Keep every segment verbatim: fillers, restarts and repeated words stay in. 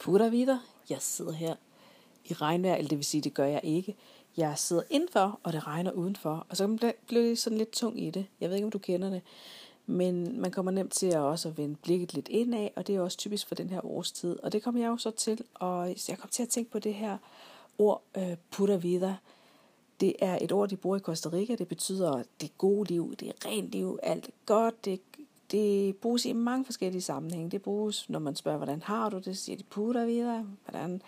Pura vida. Jeg sidder her i regnvejr, eller det vil sige, det gør jeg ikke. Jeg sidder indenfor, og det regner udenfor, og så bliver det sådan lidt tung i det. Jeg ved ikke, om du kender det, men man kommer nemt til at også at vende blikket lidt indad, og det er også typisk for den her årstid. Og det kommer jeg jo så til, og jeg kom til at tænke på det her ord, øh, pura vida. Det er et ord, de bruger i Costa Rica. Det betyder det gode liv, det er rent liv, alt er godt. Det, det bruges i mange forskellige sammenhænge. Det bruges, når man spørger, hvordan har du det, siger de pura vida. Hvordan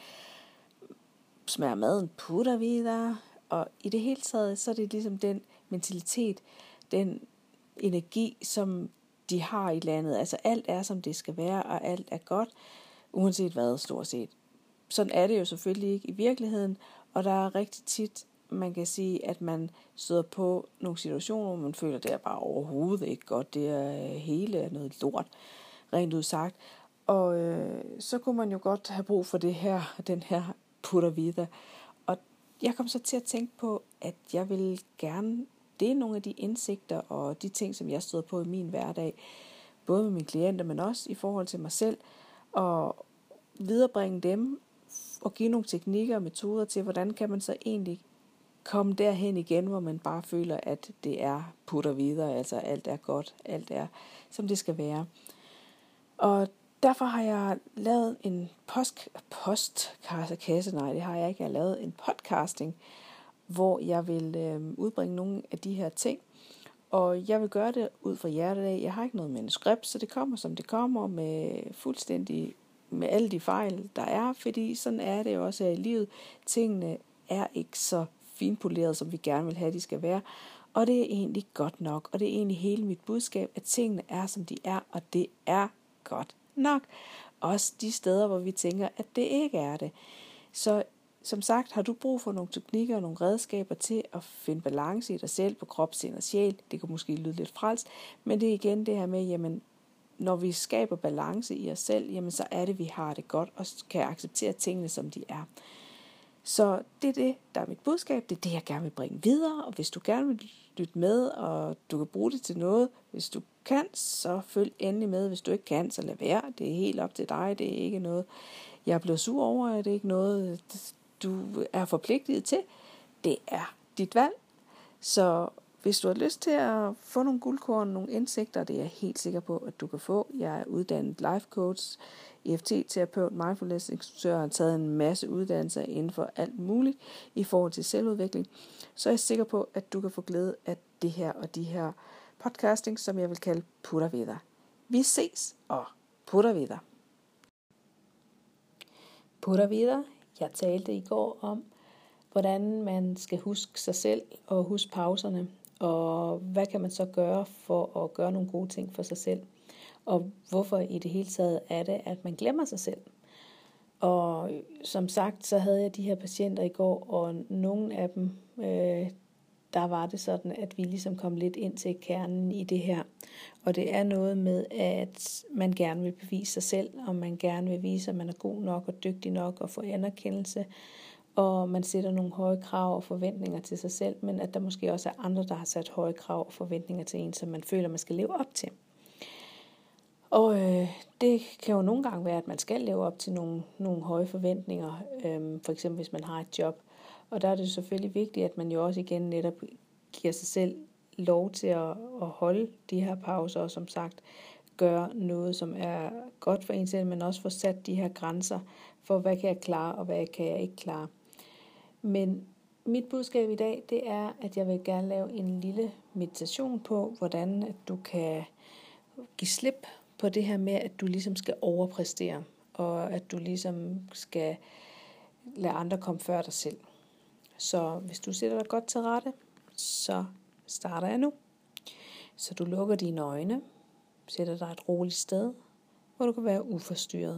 smager maden, pura vida. Og i det hele taget, så er det ligesom den mentalitet, den energi, som de har i landet. Altså alt er, som det skal være, og alt er godt, uanset hvad, stort set. Sådan er det jo selvfølgelig ikke i virkeligheden, og der er rigtig tit, man kan sige, at man støder på nogle situationer, hvor man føler, at det er bare overhovedet ikke godt. Det er hele noget lort, rent udsagt. Og øh, så kunne man jo godt have brug for det her, den her pura vida. Og jeg kom så til at tænke på, at jeg vil gerne, det er nogle af de indsigter og de ting, som jeg støder på i min hverdag, både med mine klienter, men også i forhold til mig selv, og viderebringe dem og give nogle teknikker og metoder til, hvordan kan man så egentlig komme derhen igen, hvor man bare føler, at det er pura vida, altså alt er godt, alt er, som det skal være. Og derfor har jeg lavet en post, postkasse, nej det har jeg ikke, jeg har lavet en podcasting, hvor jeg vil øh, udbringe nogle af de her ting, og jeg vil gøre det ud fra hjertet af. Jeg har ikke noget manuskript, så det kommer som det kommer, med fuldstændig med alle de fejl, der er, fordi sådan er det jo også i livet. Tingene er ikke så finpoleret, som vi gerne vil have, de skal være, og det er egentlig godt nok, og det er egentlig hele mit budskab, at tingene er, som de er, og det er godt nok. Også de steder, hvor vi tænker, at det ikke er det. Så som sagt, har du brug for nogle teknikker og nogle redskaber til at finde balance i dig selv på krop, sind og sjæl. Det kan måske lyde lidt frelst, men det er igen det her med, jamen, når vi skaber balance i os selv, jamen, så er det, vi har det godt og kan acceptere tingene, som de er. Så det er det, der er mit budskab. Det er det, jeg gerne vil bringe videre. Og hvis du gerne vil lytte med, og du kan bruge det til noget, hvis du kan, så følg endelig med. Hvis du ikke kan, så lad være. Det er helt op til dig. Det er ikke noget, jeg bliver sur over. Det er ikke noget, du er forpligtet til. Det er dit valg. Så hvis du har lyst til at få nogle guldkorn, nogle indsigter, det er jeg helt sikker på, at du kan få. Jeg er uddannet life coach, E F T-terapeut, mindfulness-instruktør, og har taget en masse uddannelser inden for alt muligt i forhold til selvudvikling. Så er jeg sikker på, at du kan få glæde af det her og de her podcasting, som jeg vil kalde pura vida. Vi ses, og pura vida. Pura vida. Jeg talte i går om, hvordan man skal huske sig selv og huske pauserne, og hvad kan man så gøre for at gøre nogle gode ting for sig selv, og hvorfor i det hele taget er det, at man glemmer sig selv. Og som sagt, så havde jeg de her patienter i går, og nogle af dem, øh, der var det sådan, at vi ligesom kom lidt ind til kernen i det her. Og det er noget med, at man gerne vil bevise sig selv, og man gerne vil vise, at man er god nok og dygtig nok og få anerkendelse. Og man sætter nogle høje krav og forventninger til sig selv, men at der måske også er andre, der har sat høje krav og forventninger til en, som man føler, man skal leve op til. Og øh, det kan jo nogle gange være, at man skal leve op til nogle, nogle høje forventninger, øh, for eksempel hvis man har et job. Og der er det selvfølgelig vigtigt, at man jo også igen netop giver sig selv lov til at, at holde de her pauser, og som sagt gøre noget, som er godt for en selv, men også få sat de her grænser for, hvad kan jeg klare, og hvad kan jeg ikke klare. Men mit budskab i dag, det er, at jeg vil gerne lave en lille meditation på, hvordan at du kan give slip på det her med, at du ligesom skal overpræstere, og at du ligesom skal lade andre komme før dig selv. Så hvis du sætter dig godt til rette, så starter jeg nu. Så du lukker dine øjne, sætter dig et roligt sted, hvor du kan være uforstyrret.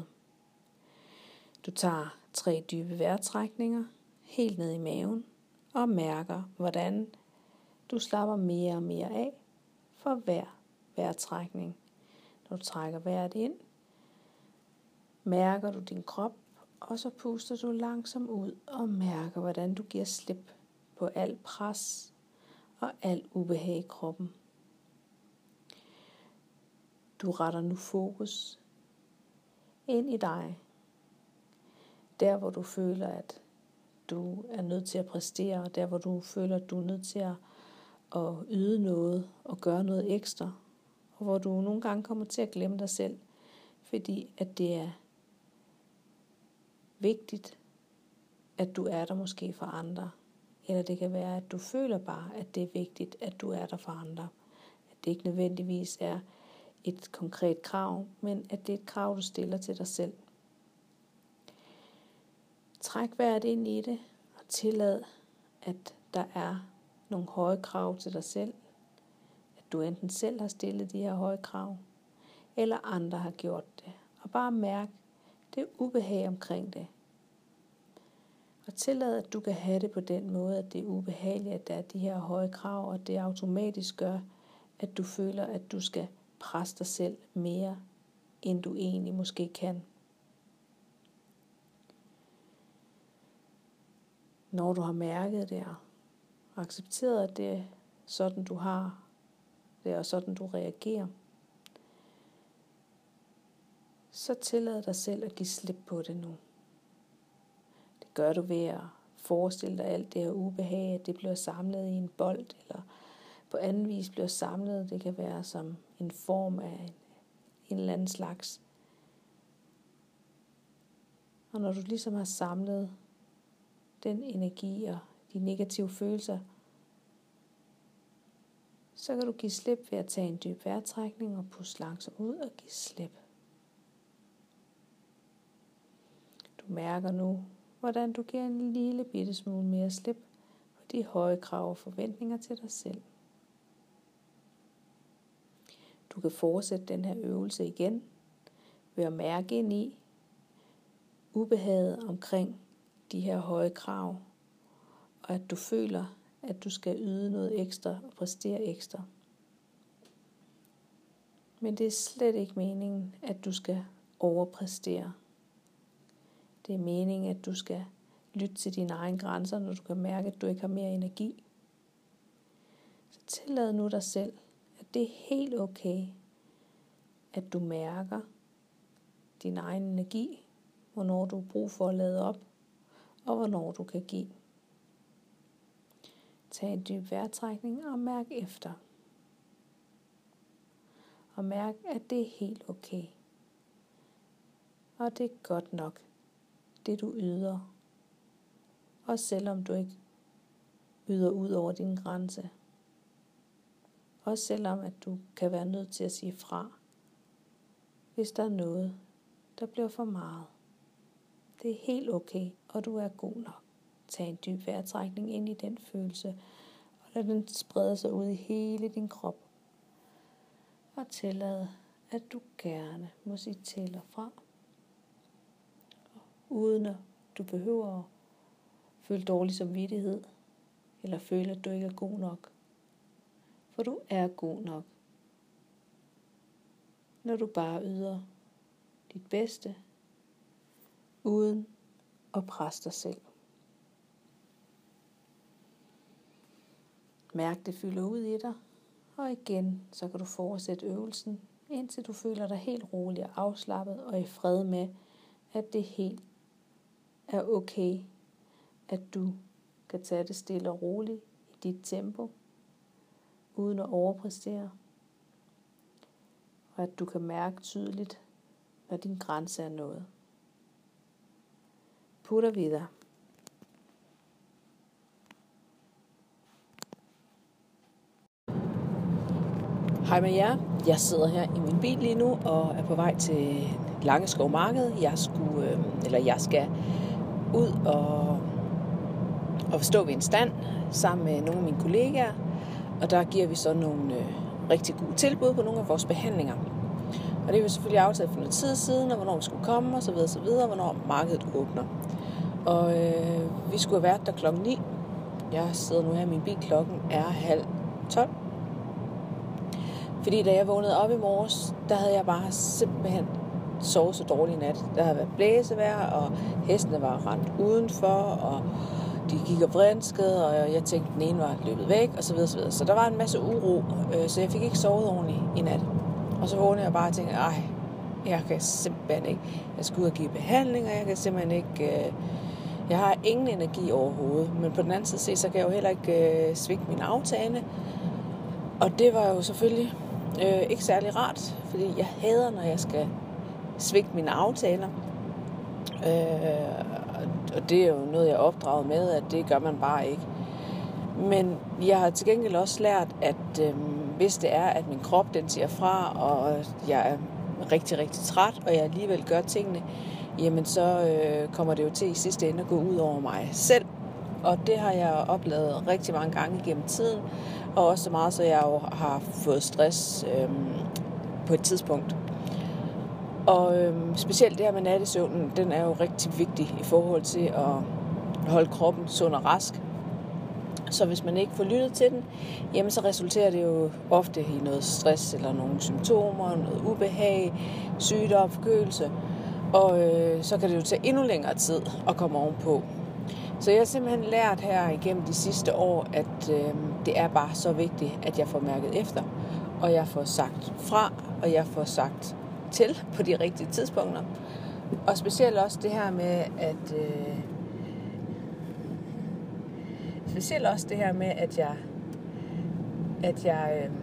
Du tager tre dybe vejrtrækninger helt ned i maven og mærker, hvordan du slapper mere og mere af for hver vejrtrækning. Når du trækker vejret ind, mærker du din krop, og så puster du langsomt ud og mærker, hvordan du giver slip på alt pres og alt ubehag i kroppen. Du retter nu fokus ind i dig. der hvor du føler, at du er nødt til at præstere, og der hvor du føler, at du er nødt til at, at yde noget og gøre noget ekstra, og hvor du nogle gange kommer til at glemme dig selv, fordi at det er vigtigt, at du er der måske for andre, eller det kan være, at du føler bare, at det er vigtigt, at du er der for andre, at det ikke nødvendigvis er et konkret krav, men at det er et krav, du stiller til dig selv. Træk vejret ind i det, og tillad, at der er nogle høje krav til dig selv. At du enten selv har stillet de her høje krav, eller andre har gjort det. Og bare mærk det ubehag omkring det. Og tillad, at du kan have det på den måde, at det er ubehageligt, at der er de her høje krav, og det automatisk gør, at du føler, at du skal presse dig selv mere, end du egentlig måske kan. Når du har mærket det og accepteret, at det er sådan, du har det, og sådan, du reagerer, så tillad dig selv at give slip på det nu. Det gør du ved at forestille dig alt det her ubehag, at det bliver samlet i en bold, eller på anden vis bliver samlet. Det kan være som en form af en, en eller anden slags. Og når du ligesom har samlet den energi og de negative følelser, så kan du give slip ved at tage en dyb vejrtrækning og puste langsomt ud og give slip. Du mærker nu, hvordan du giver en lille bitte smule mere slip på de høje krav og forventninger til dig selv. Du kan fortsætte den her øvelse igen ved at mærke ind i ubehaget omkring de her høje krav, og at du føler, at du skal yde noget ekstra og præstere ekstra. Men det er slet ikke meningen, at du skal overpræstere. Det er meningen, at du skal lytte til dine egne grænser, når du kan mærke, at du ikke har mere energi. Så tillad nu dig selv, at det er helt okay, at du mærker din egen energi, hvornår du har brug for at lade op, og hvornår du kan give. Tag en dyb vejrtrækning og mærk efter. Og mærk, at det er helt okay. Og det er godt nok, det du yder. Også selvom du ikke yder ud over din grænse. Også selvom at du kan være nødt til at sige fra, hvis der er noget, der bliver for meget. Det er helt okay, og du er god nok. Tag en dyb vejrtrækning ind i den følelse, og lad den sprede sig ud i hele din krop. Og tillad, at du gerne må sige til og fra, uden at du behøver at føle dårlig samvittighed, eller føle, at du ikke er god nok. For du er god nok, når du bare yder dit bedste, uden at presse dig selv. Mærk det fylder ud i dig, og igen så kan du fortsætte øvelsen, indtil du føler dig helt rolig og afslappet og i fred med, at det helt er okay, at du kan tage det stille og roligt i dit tempo, uden at overpræstere, og at du kan mærke tydeligt, når din grænse er nået. Putter videre. Hej med jer. Jeg sidder her i min bil lige nu og er på vej til Langeskov Marked. Jeg skulle, øh, eller jeg skal ud og, og stå ved en stand sammen med nogle af mine kollegaer, og der giver vi så nogle øh, rigtig gode tilbud på nogle af vores behandlinger. Og det er vi selvfølgelig aftalt for noget tid siden, og hvornår vi skulle komme, og så videre, så videre, hvornår markedet åbner. Og øh, vi skulle have været der klokken ni. Jeg sidder nu her i min bil, klokken er halv tolv. Fordi da jeg vågnede op i morges, der havde jeg bare simpelthen sovet så dårligt i nat. Der havde været blæsevejr, og hestene var rendt udenfor, og de gik og vrinskede, og jeg tænkte, den ene var løbet væk, og så videre, så videre. Så der var en masse uro, øh, så jeg fik ikke sovet ordentligt i nat. Og så vågnede jeg bare og tænkte, ej, Jeg kan simpelthen ikke. Jeg skal ud og give behandling, og jeg kan simpelthen ikke... Øh, jeg har ingen energi overhovedet. Men på den anden side, så kan jeg jo heller ikke øh, svigte min aftale. Og det var jo selvfølgelig øh, ikke særlig rart, fordi jeg hader, når jeg skal svigte mine aftaler. Øh, og det er jo noget, jeg er opdraget med, at det gør man bare ikke. Men jeg har til gengæld også lært, at øh, hvis det er, at min krop den siger fra, og jeg er rigtig, rigtig træt, og jeg alligevel gør tingene, jamen så øh, kommer det jo til i sidste ende at gå ud over mig selv. Og det har jeg oplevet rigtig mange gange gennem tiden, og også så meget, så jeg jo har fået stress øh, på et tidspunkt. Og øh, specielt det her med nattesøvnen, den er jo rigtig vigtig i forhold til at holde kroppen sund og rask. Så hvis man ikke får lyttet til den, jamen så resulterer det jo ofte i noget stress eller nogle symptomer, noget ubehag, sygdom, forkølelse. Og øh, så kan det jo tage endnu længere tid at komme ovenpå. Så jeg har simpelthen lært her igennem de sidste år, at øh, det er bare så vigtigt, at jeg får mærket efter. Og jeg får sagt fra, og jeg får sagt til på de rigtige tidspunkter. Og specielt også det her med, at... Øh, specielt også det her med, at jeg... At jeg... Øh,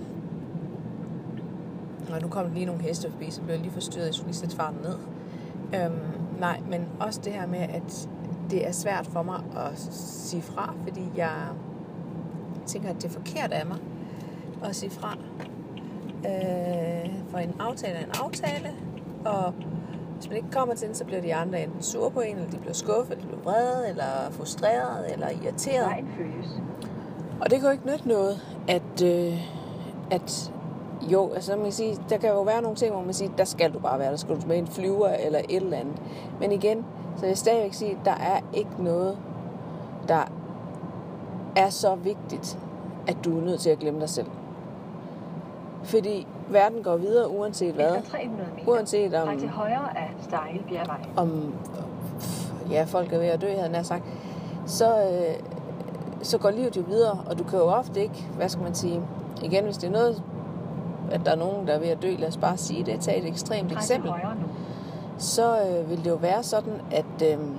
og nu kommer lige nogle heste forbi, så bliver jeg lige forstyrret, jeg skulle lige sætte farten ned. Øhm, nej, men også det her med, at det er svært for mig at sige fra, fordi jeg tænker, at det er forkert af mig at sige fra. Øh, for en aftale er en aftale, og hvis man ikke kommer til den, så bliver de andre enten sure på en, eller de bliver skuffet, eller de bliver vrede, eller frustreret, eller irriteret. Og det kan jo ikke nytte noget, at... Øh, at Jo, altså man kan sige, der kan jo være nogle ting, hvor man siger, der skal du bare være, der skal du med en flyver eller et eller andet. Men igen, så jeg stadigvæk sige, der er ikke noget, der er så vigtigt, at du er nødt til at glemme dig selv. Fordi verden går videre uanset hvad. Uanset om, til højre af Stejle Bjergvej. om ja, folk er ved at dø, havde jeg sagt. Så, øh, så går livet jo videre, og du kan jo ofte ikke, hvad skal man sige, igen, hvis det er noget, at der er nogen, der er ved at dø, lad os bare sige det, tag et ekstremt eksempel, så øh, vil det jo være sådan, at, øh,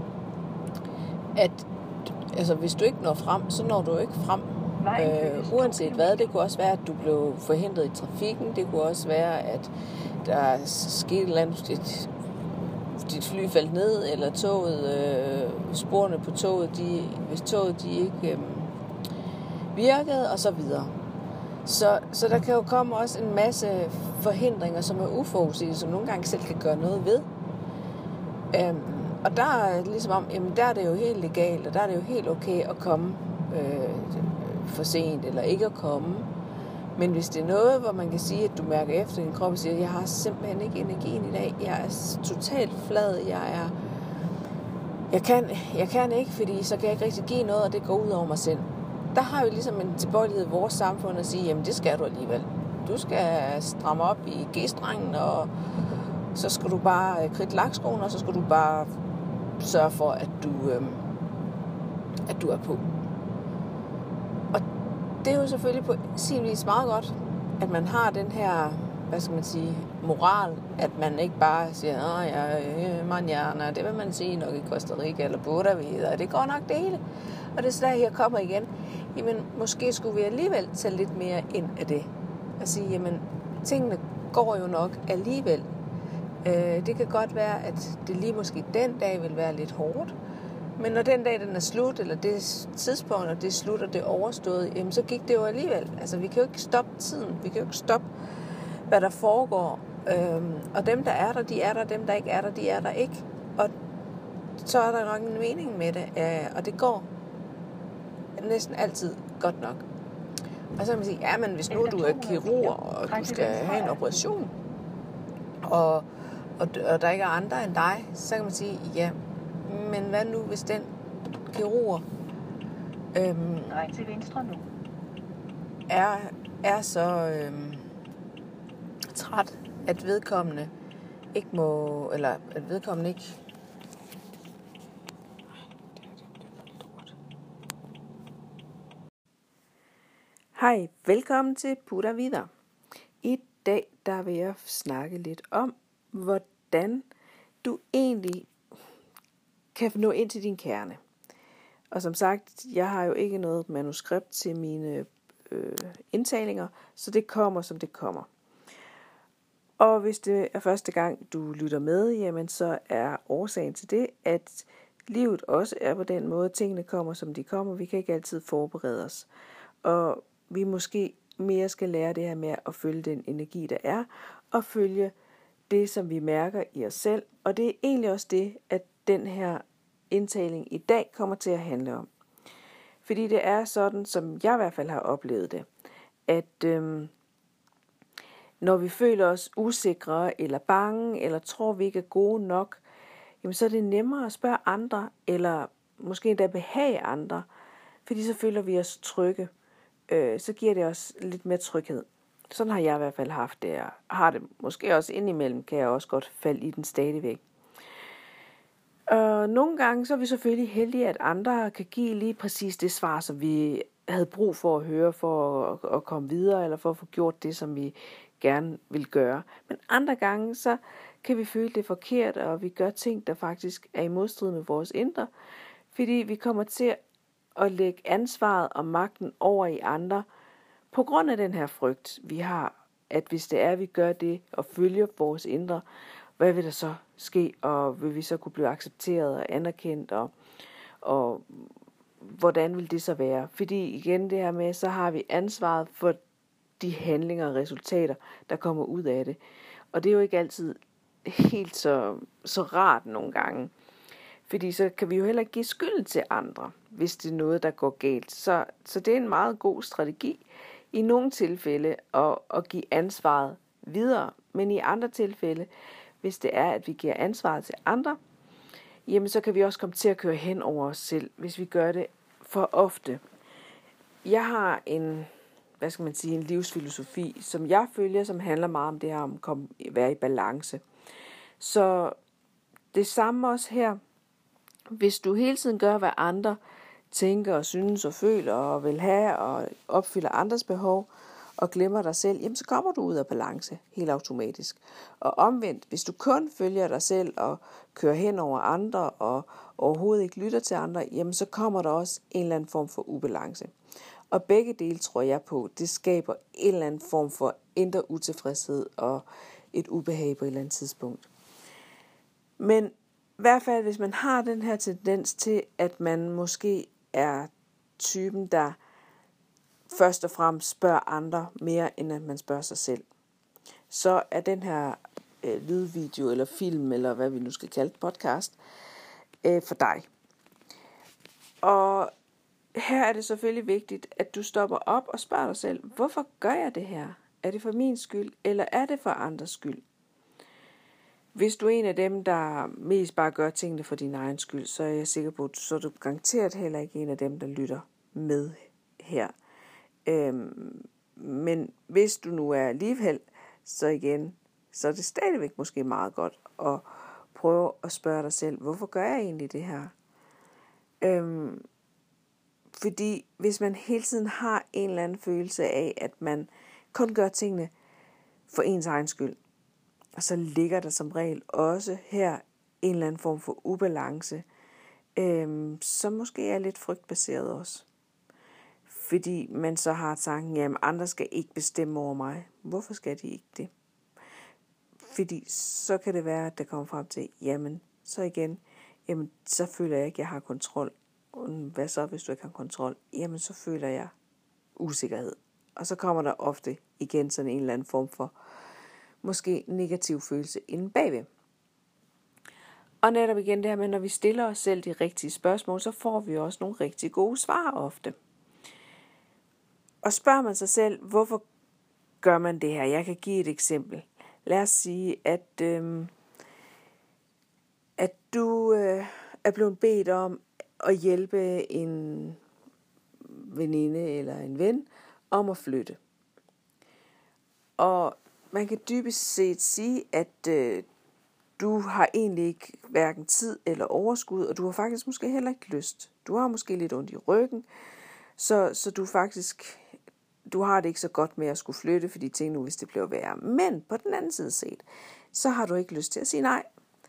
at altså, hvis du ikke når frem, så når du ikke frem. Øh, uanset hvad, det kunne også være, at du blev forhindret i trafikken, det kunne også være, at der skete et eller andet, dit, dit fly faldt ned, eller toget, øh, sporene på toget, de, hvis toget de ikke øh, virkede, og så videre. Så, så der kan jo komme også en masse forhindringer, som er uforudsete, som nogle gange selv kan gøre noget ved. Øhm, og der er ligesom om, jamen der er det jo helt legalt, og der er det jo helt okay at komme øh, for sent, eller ikke at komme. Men hvis det er noget, hvor man kan sige, at du mærker efter din krop og siger, jeg har simpelthen ikke energien i dag, jeg er totalt flad, jeg er, jeg kan, jeg kan ikke, fordi så kan jeg ikke rigtig give noget, og det går ud over mig selv. Der har vi ligesom en tilbøjelighed i vores samfund at sige, jamen det skal du alligevel. Du skal stramme op i G-strengen, og så skal du bare kridte lakskoen, og så skal du bare sørge for, at du, øhm, at du er på. Og det er jo selvfølgelig på sin vis meget godt, at man har den her, hvad skal man sige, moral, at man ikke bare siger, åh ja, manjana, det vil man sige nok i Costa Rica eller Buddha videre, det går nok det hele. Og det er så der, her kommer igen. Jamen, måske skulle vi alligevel tage lidt mere ind af det. Og sige, jamen, tingene går jo nok alligevel. Øh, det kan godt være, at det lige måske den dag vil være lidt hårdt. Men når den dag, den er slut, eller det tidspunkt, og det er slut, og det er overstået, jamen, så gik det jo alligevel. Altså, vi kan jo ikke stoppe tiden. Vi kan jo ikke stoppe, hvad der foregår. Øh, og dem, der er der, de er der. Dem, der ikke er der, de er der ikke. Og så er der nok en mening med det. Øh, og det går næsten altid godt nok. Og så kan man sige, ja, men hvis nu du er kirurg, og du skal have en operation, og, og, og der ikke er andre end dig, så kan man sige, ja, men hvad nu, hvis den kirurg øhm, Nej, til venstre nu. Er, er så øhm, træt, at vedkommende ikke må, eller at vedkommende ikke Hej, velkommen til Pura Vida. I dag, der vil jeg snakke lidt om, hvordan du egentlig kan nå ind til din kerne. Og som sagt, jeg har jo ikke noget manuskript til mine øh, indtalinger, så det kommer, som det kommer. Og hvis det er første gang, du lytter med, jamen så er årsagen til det, at livet også er på den måde, tingene kommer, som de kommer. Vi kan ikke altid forberede os. Og vi måske mere skal lære det her med at følge den energi, der er, og følge det, som vi mærker i os selv. Og det er egentlig også det, at den her indtaling i dag kommer til at handle om. Fordi det er sådan, som jeg i hvert fald har oplevet det, at øhm, når vi føler os usikre eller bange, eller tror vi ikke er gode nok, jamen så er det nemmere at spørge andre, eller måske endda behage andre, fordi så føler vi os trygge. Øh, så giver det os lidt mere tryghed. Sådan har jeg i hvert fald haft det, og har det måske også indimellem, kan jeg også godt falde i den stadigvæk. Og nogle gange så er vi selvfølgelig heldige, at andre kan give lige præcis det svar, som vi havde brug for at høre, for at, at komme videre, eller for at få gjort det, som vi gerne vil gøre. Men andre gange, så kan vi føle det forkert, og vi gør ting, der faktisk er i modstrid med vores indre, fordi vi kommer til at lægge ansvaret og magten over i andre, på grund af den her frygt, vi har, at hvis det er, at vi gør det og følger vores indre, hvad vil der så ske, og vil vi så kunne blive accepteret og anerkendt, og, og hvordan vil det så være? Fordi igen det her med, så har vi ansvaret for de handlinger og resultater, der kommer ud af det. Og det er jo ikke altid helt så, så rart nogle gange. Fordi så kan vi jo heller ikke give skylden til andre, hvis det er noget, der går galt. Så, så det er en meget god strategi i nogle tilfælde at, at give ansvaret videre. Men i andre tilfælde, hvis det er, at vi giver ansvaret til andre, jamen så kan vi også komme til at køre hen over os selv, hvis vi gør det for ofte. Jeg har en, hvad skal man sige, en livsfilosofi, som jeg følger, som handler meget om det her om at være i balance. Så det samme også her. Hvis du hele tiden gør, hvad andre tænker og synes og føler og vil have og opfylder andres behov og glemmer dig selv, jamen så kommer du ud af balance helt automatisk. Og omvendt, hvis du kun følger dig selv og kører hen over andre og overhovedet ikke lytter til andre, jamen så kommer der også en eller anden form for ubalance. Og begge dele tror jeg på, det skaber en eller anden form for indre utilfredshed og et ubehag på et eller andet tidspunkt. Men i hvert fald, hvis man har den her tendens til, at man måske er typen, der først og fremmest spørger andre mere, end at man spørger sig selv, så er den her øh, lydvideo eller film, eller hvad vi nu skal kalde podcast, øh, for dig. Og her er det selvfølgelig vigtigt, at du stopper op og spørger dig selv, hvorfor gør jeg det her? Er det for min skyld, eller er det for andres skyld? Hvis du er en af dem, der mest bare gør tingene for din egen skyld, så er jeg sikker på, at så er du garanteret heller ikke en af dem, der lytter med her. Øhm, men hvis du nu er alligevel, så igen, så er det stadigvæk måske meget godt at prøve at spørge dig selv, hvorfor gør jeg egentlig det her? Øhm, fordi hvis man hele tiden har en eller anden følelse af, at man kun gør tingene for ens egen skyld, og så ligger der som regel også her en eller anden form for ubalance, øhm, som måske er lidt frygtbaseret også. Fordi man så har tanken, jamen andre skal ikke bestemme over mig. Hvorfor skal de ikke det? Fordi så kan det være, at der kommer frem til, jamen så igen, jamen så føler jeg ikke, at jeg har kontrol. Hvad så, hvis du ikke har kontrol? Jamen så føler jeg usikkerhed. Og så kommer der ofte igen sådan en eller anden form for måske negativ følelse inde bagved. Og netop igen det her med, når vi stiller os selv de rigtige spørgsmål, så får vi også nogle rigtig gode svar ofte. Og spørger man sig selv, hvorfor gør man det her? Jeg kan give et eksempel. Lad os sige, at, øh, at du øh, er blevet bedt om at hjælpe en veninde eller en ven om at flytte. Og man kan dybest set sige, at øh, du har egentlig ikke hverken tid eller overskud, og du har faktisk måske heller ikke lyst. Du har måske lidt ondt i ryggen, så, så du faktisk du har det ikke så godt med at skulle flytte, fordi tænk nu, hvis det bliver værre. Men på den anden side set, så har du ikke lyst til at sige nej.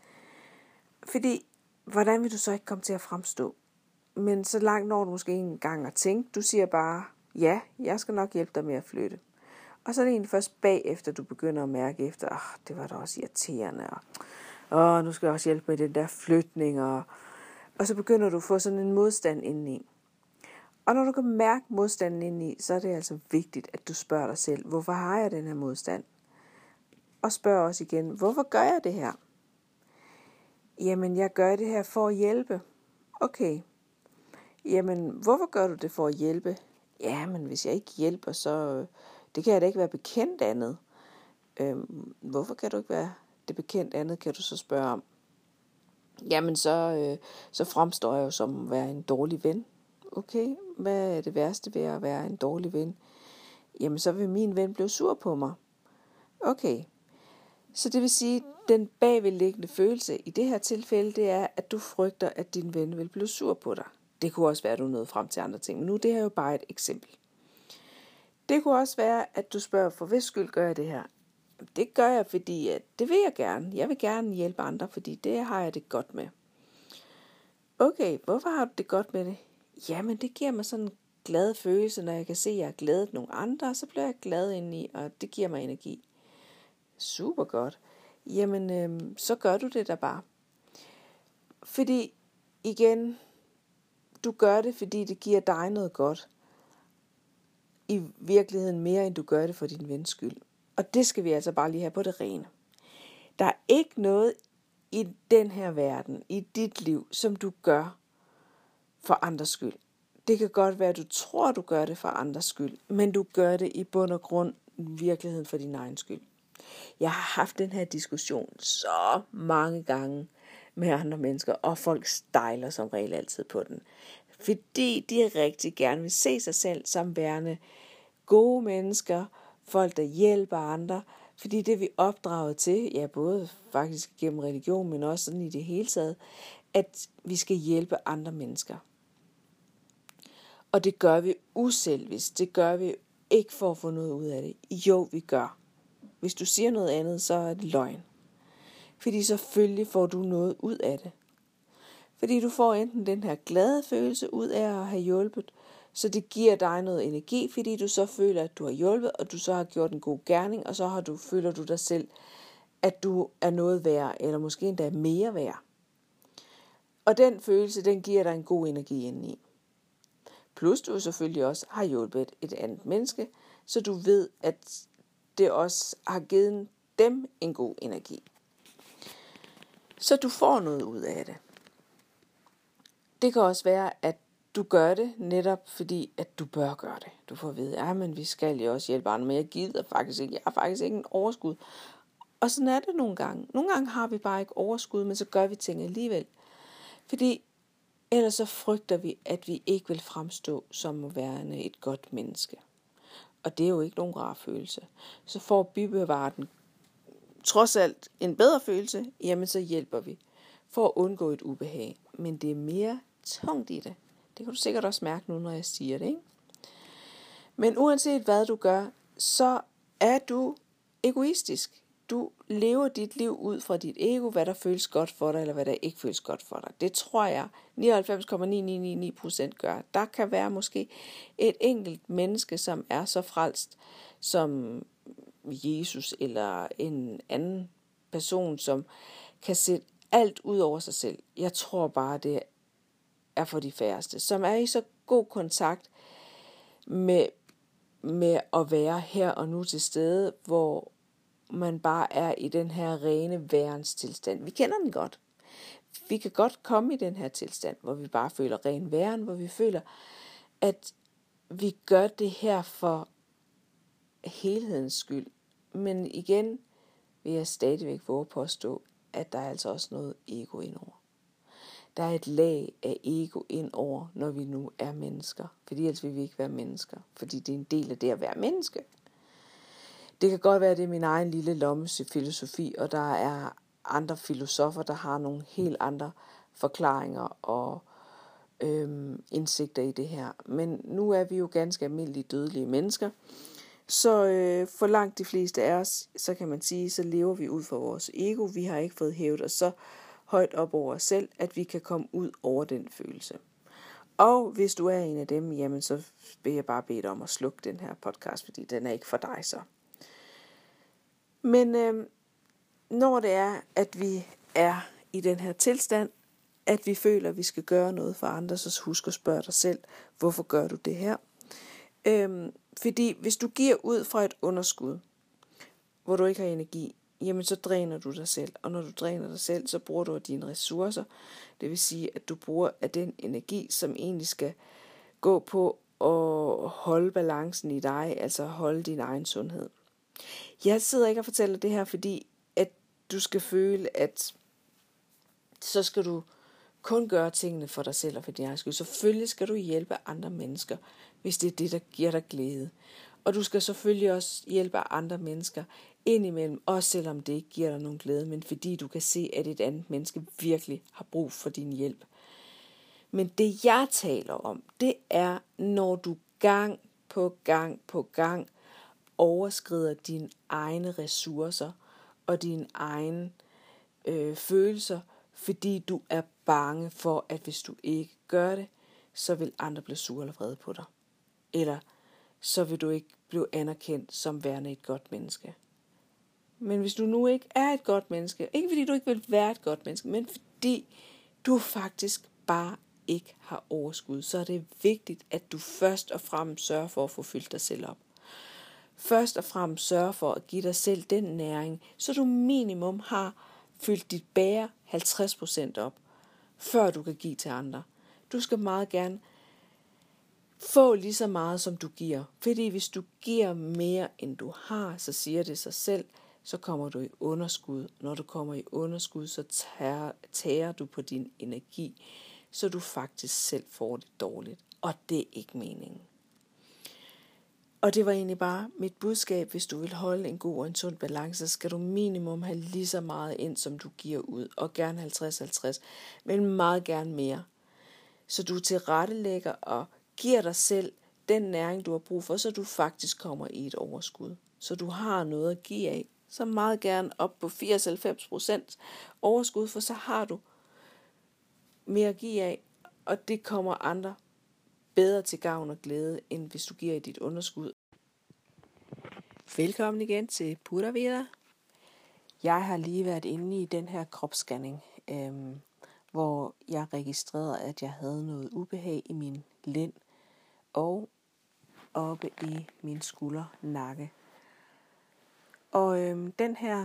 Fordi, hvordan vil du så ikke komme til at fremstå? Men så langt når du måske ikke engang at tænke. Du siger bare, ja, jeg skal nok hjælpe dig med at flytte. Og så er det egentlig først bagefter, du begynder at mærke efter, åh, oh, det var da også irriterende, og åh, nu skal jeg også hjælpe med den der flytning, og, og så begynder du at få sådan en modstand indeni. Og når du kan mærke modstanden indeni, så er det altså vigtigt, at du spørger dig selv, hvorfor har jeg den her modstand? Og spørg også igen, hvorfor gør jeg det her? Jamen, jeg gør det her for at hjælpe. Okay. Jamen, hvorfor gør du det for at hjælpe? Jamen, hvis jeg ikke hjælper, så det kan jeg da ikke være bekendt andet. Øhm, hvorfor kan du ikke være det bekendt andet, kan du så spørge om. Jamen, så, øh, så fremstår jeg jo som at være en dårlig ven. Okay, hvad er det værste ved at være en dårlig ven? Jamen, så vil min ven blive sur på mig. Okay, så det vil sige, at den bagvedliggende følelse i det her tilfælde, det er, at du frygter, at din ven vil blive sur på dig. Det kunne også være, at du nåede frem til andre ting, men nu det her er jo bare et eksempel. Det kunne også være, at du spørger, for hvis skyld gør jeg det her? Det gør jeg, fordi at det vil jeg gerne. Jeg vil gerne hjælpe andre, fordi det har jeg det godt med. Okay, hvorfor har du det godt med det? Jamen, det giver mig sådan en glad følelse, når jeg kan se, at jeg har glædet nogle andre, så bliver jeg glad indeni, og det giver mig energi. Super godt. Jamen, øhm, så gør du det da bare. Fordi, igen, du gør det, fordi det giver dig noget godt. I virkeligheden mere, end du gør det for din vens skyld. Og det skal vi altså bare lige have på det rene. Der er ikke noget i den her verden, i dit liv, som du gør for andres skyld. Det kan godt være, at du tror, du gør det for andres skyld, men du gør det i bund og grund i virkeligheden for din egen skyld. Jeg har haft den her diskussion så mange gange med andre mennesker, og folk stejler som regel altid på den. Fordi de rigtig gerne vil se sig selv som værende gode mennesker, folk der hjælper andre, fordi det er vi opdraget til, ja både faktisk gennem religion, men også sådan i det hele taget, at vi skal hjælpe andre mennesker. Og det gør vi uselvisk, det gør vi ikke for at få noget ud af det. Jo, vi gør. Hvis du siger noget andet, så er det løgn. Fordi selvfølgelig får du noget ud af det. Fordi du får enten den her glade følelse ud af at have hjulpet, så det giver dig noget energi, fordi du så føler, at du har hjulpet, og du så har gjort en god gerning, og så har du, føler du dig selv, at du er noget værd, eller måske endda mere værd. Og den følelse, den giver dig en god energi indeni. Plus du selvfølgelig også har hjulpet et andet menneske, så du ved, at det også har givet dem en god energi. Så du får noget ud af det. Det kan også være, at du gør det netop fordi, at du bør gøre det. Du får at vide, ja, men vi skal jo også hjælpe andre, men jeg gider faktisk ikke. Jeg har faktisk ikke en overskud. Og sådan er det nogle gange. Nogle gange har vi bare ikke overskud, men så gør vi ting alligevel. Fordi ellers så frygter vi, at vi ikke vil fremstå som værende et godt menneske. Og det er jo ikke nogen rar følelse. Så for at bibevare den trods alt en bedre følelse, jamen så hjælper vi. For at undgå et ubehag. Men det er mere tungt i det. Det kan du sikkert også mærke nu, når jeg siger det, ikke? Men uanset hvad du gør, så er du egoistisk. Du lever dit liv ud fra dit ego, hvad der føles godt for dig, eller hvad der ikke føles godt for dig. Det tror jeg nioghalvfems komma ni ni ni ni procent gør. Der kan være måske et enkelt menneske, som er så frelst som Jesus, eller en anden person, som kan sætte alt ud over sig selv. Jeg tror bare, det er for de færreste, som er i så god kontakt med, med at være her og nu til stede, hvor man bare er i den her rene værenstilstand. Vi kender den godt. Vi kan godt komme i den her tilstand, hvor vi bare føler ren væren, hvor vi føler, at vi gør det her for helhedens skyld. Men igen vil jeg stadigvæk våge påstå, at der er altså også noget ego indover. Der er et lag af ego indover, når vi nu er mennesker. Fordi ellers vil vi ikke være mennesker. Fordi det er en del af det at være menneske. Det kan godt være, at det er min egen lille lommes filosofi, og der er andre filosofer, der har nogle helt andre forklaringer og øhm, indsigter i det her. Men nu er vi jo ganske almindelige dødelige mennesker. Så øh, for langt de fleste af os, så kan man sige, så lever vi ud fra vores ego. Vi har ikke fået hævet os så højt op over os selv, at vi kan komme ud over den følelse. Og hvis du er en af dem, jamen så vil jeg bare bede dig om at slukke den her podcast, fordi den er ikke for dig så. Men øh, når det er, at vi er i den her tilstand, at vi føler, at vi skal gøre noget for andre, så husk at spørge dig selv, hvorfor gør du det her? Øhm, fordi hvis du giver ud fra et underskud, hvor du ikke har energi, jamen så dræner du dig selv. Og når du dræner dig selv, så bruger du dine ressourcer. Det vil sige, at du bruger af den energi, som egentlig skal gå på at holde balancen i dig, altså holde din egen sundhed. Jeg sidder ikke og fortæller det her, fordi at du skal føle, at så skal du kun gøre tingene for dig selv og for din egen skyld. Selvfølgelig skal du hjælpe andre mennesker, hvis det er det, der giver dig glæde. Og du skal selvfølgelig også hjælpe andre mennesker indimellem, også selvom det ikke giver dig nogen glæde, men fordi du kan se, at et andet menneske virkelig har brug for din hjælp. Men det jeg taler om, det er, når du gang på gang på gang overskrider dine egne ressourcer og dine egne øh, følelser, fordi du er bange for, at hvis du ikke gør det, så vil andre blive sure eller vrede på dig. Eller så vil du ikke blive anerkendt som værende et godt menneske. Men hvis du nu ikke er et godt menneske, ikke fordi du ikke vil være et godt menneske, men fordi du faktisk bare ikke har overskud, så er det vigtigt, at du først og fremmest sørger for at få fyldt dig selv op. Først og fremmest sørge for at give dig selv den næring, så du minimum har fyldt dit bæger halvtreds procent op, før du kan give til andre. Du skal meget gerne få lige så meget, som du giver. Fordi hvis du giver mere, end du har, så siger det sig selv, så kommer du i underskud. Når du kommer i underskud, så tager, tager du på din energi, så du faktisk selv får det dårligt. Og det er ikke meningen. Og det var egentlig bare mit budskab, hvis du vil holde en god og en sund balance, så skal du minimum have lige så meget ind, som du giver ud. Og gerne halvtreds halvtreds, men meget gerne mere. Så du tilrettelægger og giver dig selv den næring, du har brug for, så du faktisk kommer i et overskud. Så du har noget at give af. Så meget gerne op på firs til halvfems procent overskud, for så har du mere at give af, og det kommer andre bedre til gavn og glæde, end hvis du giver i dit underskud. Velkommen igen til Pura Vida. Jeg har lige været inde i den her kropsscanning, øhm, hvor jeg registrerede, at jeg havde noget ubehag i min lænd og oppe i min skulder nakke. Og øhm, den her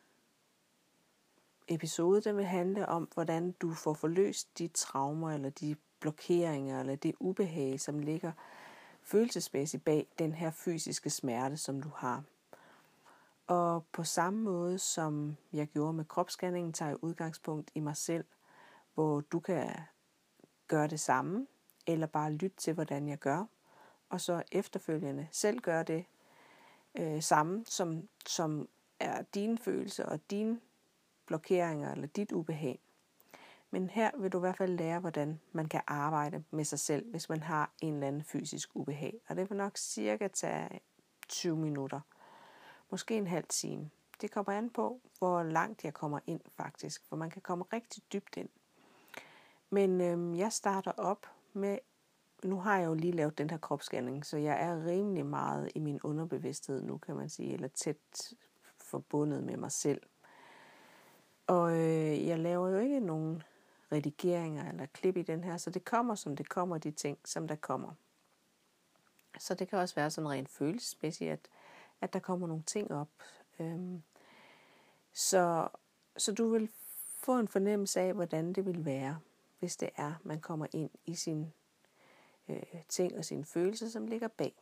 episode, den vil handle om, hvordan du får forløst de traumer, eller de blokeringer, eller det ubehag, som ligger følelsesmæssigt bag den her fysiske smerte, som du har. Og på samme måde, som jeg gjorde med kropsscanningen, tager jeg udgangspunkt i mig selv, hvor du kan gøre det samme, eller bare lytte til, hvordan jeg gør, og så efterfølgende selv gøre det øh, samme, som, som er dine følelser og dine blokeringer eller dit ubehag. Men her vil du i hvert fald lære, hvordan man kan arbejde med sig selv, hvis man har en eller anden fysisk ubehag. Og det vil nok cirka tage tyve minutter. Måske en halv time. Det kommer an på, hvor langt jeg kommer ind faktisk. For man kan komme rigtig dybt ind. Men øhm, jeg starter op med, nu har jeg jo lige lavet den her kropsscanning, så jeg er rimelig meget i min underbevidsthed nu, kan man sige, eller tæt forbundet med mig selv. Og øh, jeg laver jo ikke nogen redigeringer eller klip i den her, så det kommer, som det kommer, de ting, som der kommer. Så det kan også være sådan rent følelsesmæssigt, at, at der kommer nogle ting op. Øhm, så, så du vil få en fornemmelse af, hvordan det vil være, hvis det er, man kommer ind i sine øh, ting og sine følelser, som ligger bag.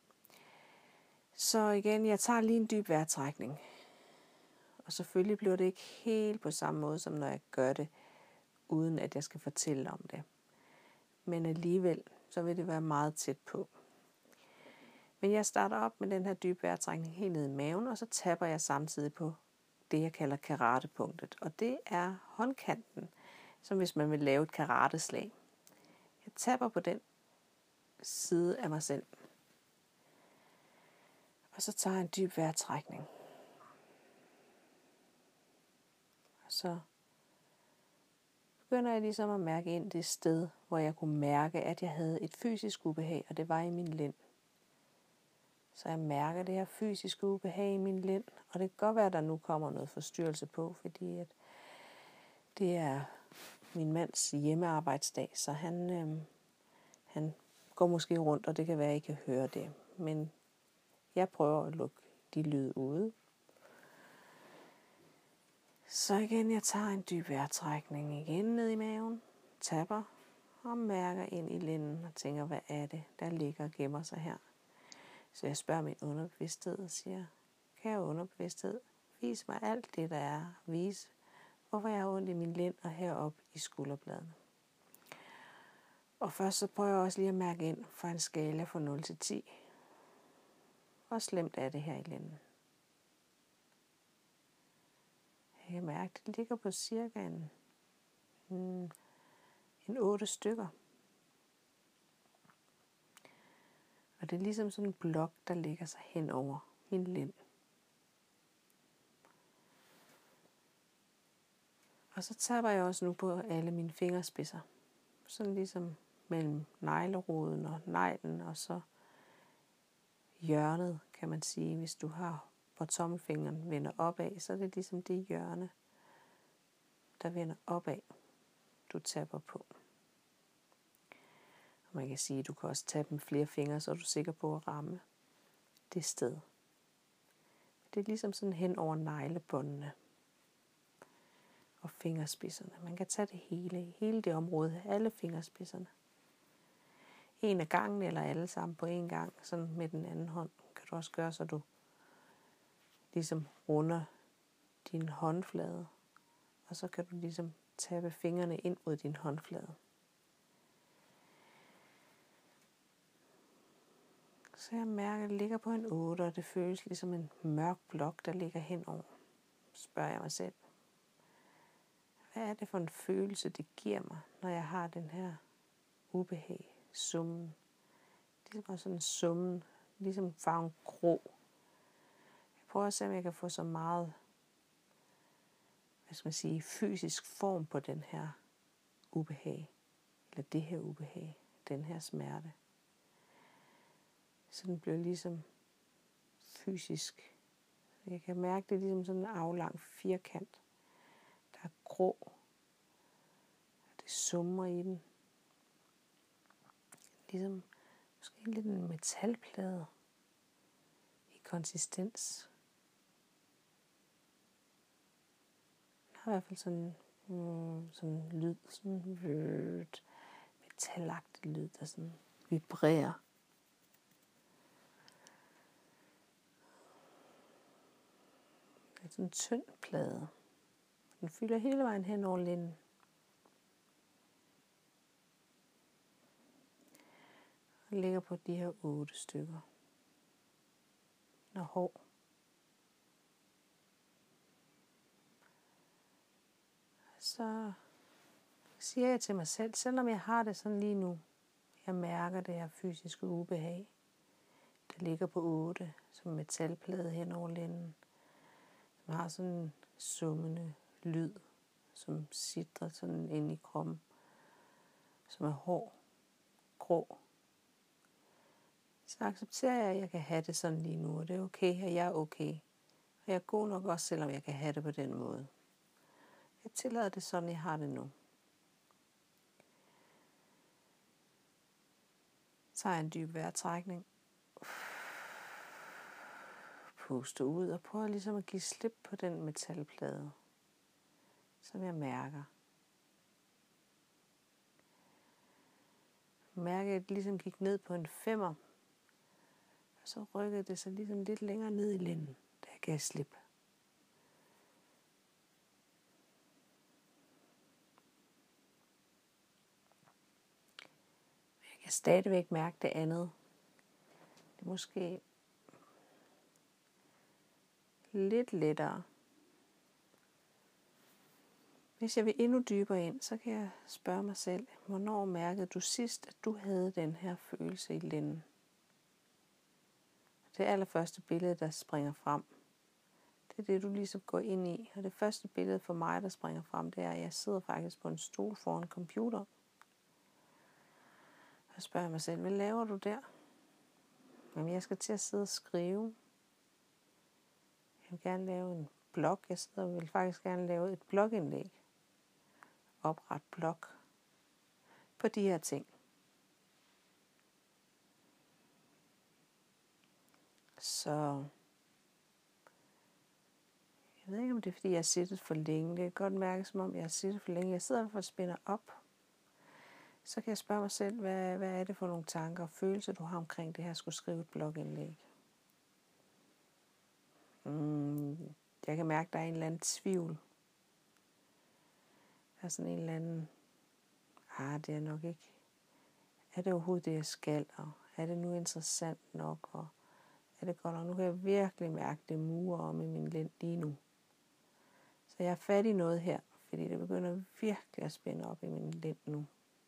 Så igen, jeg tager lige en dyb vejrtrækning. Og selvfølgelig bliver det ikke helt på samme måde, som når jeg gør det, uden at jeg skal fortælle om det. Men alligevel, så vil det være meget tæt på. Men jeg starter op med den her dybe vejrtrækning helt ned i maven, og så tapper jeg samtidig på det, jeg kalder karatepunktet. Og det er håndkanten, som hvis man vil lave et karateslag. Jeg tapper på den side af mig selv. Og så tager jeg en dyb vejrtrækning. Og så begynder jeg ligesom at mærke ind det sted, hvor jeg kunne mærke, at jeg havde et fysisk ubehag, og det var i min lænd. Så jeg mærker det her fysiske ubehag i min lænd, og det kan godt være, at der nu kommer noget forstyrrelse på, fordi at det er min mands hjemmearbejdsdag, så han, øh, han går måske rundt, og det kan være, at I kan høre det. Men jeg prøver at lukke de lyde ude. Så igen, jeg tager en dyb vejrtrækning igen ned i maven, tapper og mærker ind i lænden og tænker, hvad er det, der ligger og gemmer sig her. Så jeg spørger min underbevidsthed og siger, kære underbevidsthed, vis mig alt det, der er. Vis, hvorfor jeg har ondt i min lænd og heroppe i skulderbladene. Og først så prøver jeg også lige at mærke ind fra en skala fra nul til ti. Hvor slemt er det her i lænden? Jeg kan mærke, at det ligger på cirka en, en, en otte stykker. Og det er ligesom sådan en blok, der ligger sig hen over min lænd. Og så tapper jeg også nu på alle mine fingerspidser. Sådan ligesom mellem negleroden og neglen, og så hjørnet, kan man sige. Hvis du har, hvor tommelfingeren vender opad, så er det ligesom det hjørne, der vender opad, du tapper på. Og man kan sige, at du kan også tappe med flere fingre, så er du sikker på at ramme det sted. Det er ligesom sådan hen over neglebåndene og fingerspidserne. Man kan tage det hele, hele det område, alle fingerspidserne. En af gangen eller alle sammen på en gang, sådan med den anden hånd, kan du også gøre, så du ligesom runder din håndflade, og så kan du ligesom tappe fingrene ind mod din håndflade. Så jeg mærker, at det ligger på en otte, og det føles ligesom en mørk blok, der ligger henover. Så spørger jeg mig selv, hvad er det for en følelse, det giver mig, når jeg har den her ubehag, summen. Det er bare sådan en summen, ligesom farven grå. Jeg prøver at se, om jeg kan få så meget, hvad skal man sige, fysisk form på den her ubehag, eller det her ubehag, den her smerte. Så den bliver ligesom fysisk. Jeg kan mærke, det er ligesom sådan en aflang firkant, der er grå. Det summer i den. Ligesom måske lidt en metalplade i konsistens. Den har i hvert fald sådan mm, sådan lyd, sådan vødt, metalagtig lyd, der sådan vibrerer. Det er sådan en tynd plade. Den fylder hele vejen hen over lænden. Den ligger på de her otte stykker. Den er hård. Så siger jeg til mig selv, selvom jeg har det sådan lige nu, jeg mærker det her fysiske ubehag, der ligger på otte, som metalplade hen over lænden, som har sådan en summende lyd, som sidder sådan ind i kroppen, som er hård, grå. Så accepterer jeg, at jeg kan have det sådan lige nu, og det er okay, og jeg er okay. Og jeg er god nok også, selvom jeg kan have det på den måde. Jeg tillader det sådan, jeg har det nu. Så tager jeg en dyb vejrtrækning. Puster ud og prøver ligesom at give slip på den metalplade, som jeg mærker. Mærker, at det ligesom gik ned på en femmer. Og så rykkede det sig ligesom lidt længere ned i lænden, da jeg gav slip. Jeg kan stadigvæk mærke det andet. Det er måske lidt lettere. Hvis jeg vil endnu dybere ind, så kan jeg spørge mig selv, hvornår mærkede du sidst, at du havde den her følelse i lænden? Det allerførste billede, der springer frem, det er det, du ligesom går ind i. Og det første billede for mig, der springer frem, det er, at jeg sidder faktisk på en stol foran en computer. Og spørger mig selv, hvad laver du der? Jamen, jeg skal til at sidde og skrive. Jeg vil gerne lave en blog. Jeg sidder og vil faktisk gerne lave et blogindlæg. Opret blog på de her ting. Så jeg ved ikke, om det er, fordi jeg har siddet for længe. Det kan godt mærke, som om jeg har siddet for længe. Jeg sidder i hvert fald og spænder op. Så kan jeg spørge mig selv, hvad, hvad er det for nogle tanker og følelser, du har omkring det her at skulle skrive et blogindlæg. Mm, jeg kan mærke, at der er en eller anden tvivl. Der er sådan en eller anden, ah, det er nok ikke. Er det overhovedet det, jeg skal? Og er det nu interessant nok? Og er det godt? Og nu kan jeg virkelig mærke, det murer om i min lænd lige nu. Så jeg er fat i noget her, fordi det begynder virkelig at spænde op i min lænd nu.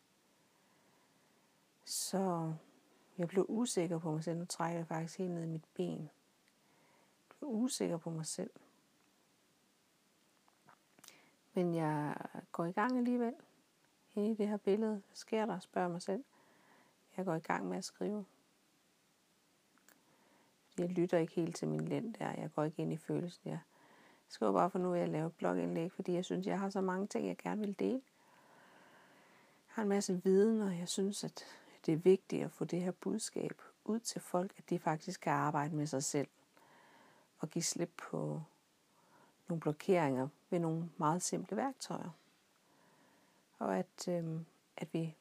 Så jeg blev usikker på mig selv. Nu trækker jeg faktisk helt ned i mit ben. Jeg blev usikker på mig selv. Men jeg går i gang alligevel. Inde i det her billede, hvad sker der? Spørger mig selv. Jeg går i gang med at skrive. Jeg lytter ikke helt til min lænd der. Jeg går ikke ind i følelsen. Jeg skriver bare for nu, at jeg laver et blogindlæg, fordi jeg synes, jeg har så mange ting, jeg gerne vil dele. Jeg har en masse viden, og jeg synes, at det er vigtigt at få det her budskab ud til folk, at de faktisk kan arbejde med sig selv og give slip på nogle blokeringer ved nogle meget simple værktøjer. Og at, øhm, at vi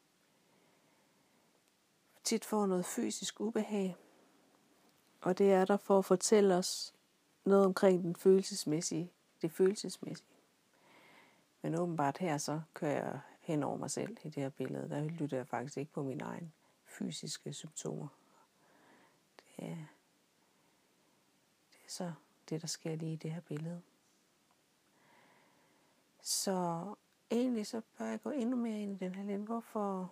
tit får noget fysisk ubehag, og det er der for at fortælle os noget omkring den følelsesmæssige, det følelsesmæssige. Men åbenbart her så kører jeg hen over mig selv i det her billede. Der lytter jeg faktisk ikke på mine egne fysiske symptomer. Det er, det er så det, der sker lige i det her billede. Så egentlig så bør jeg gå endnu mere ind i den her lænd. Hvorfor,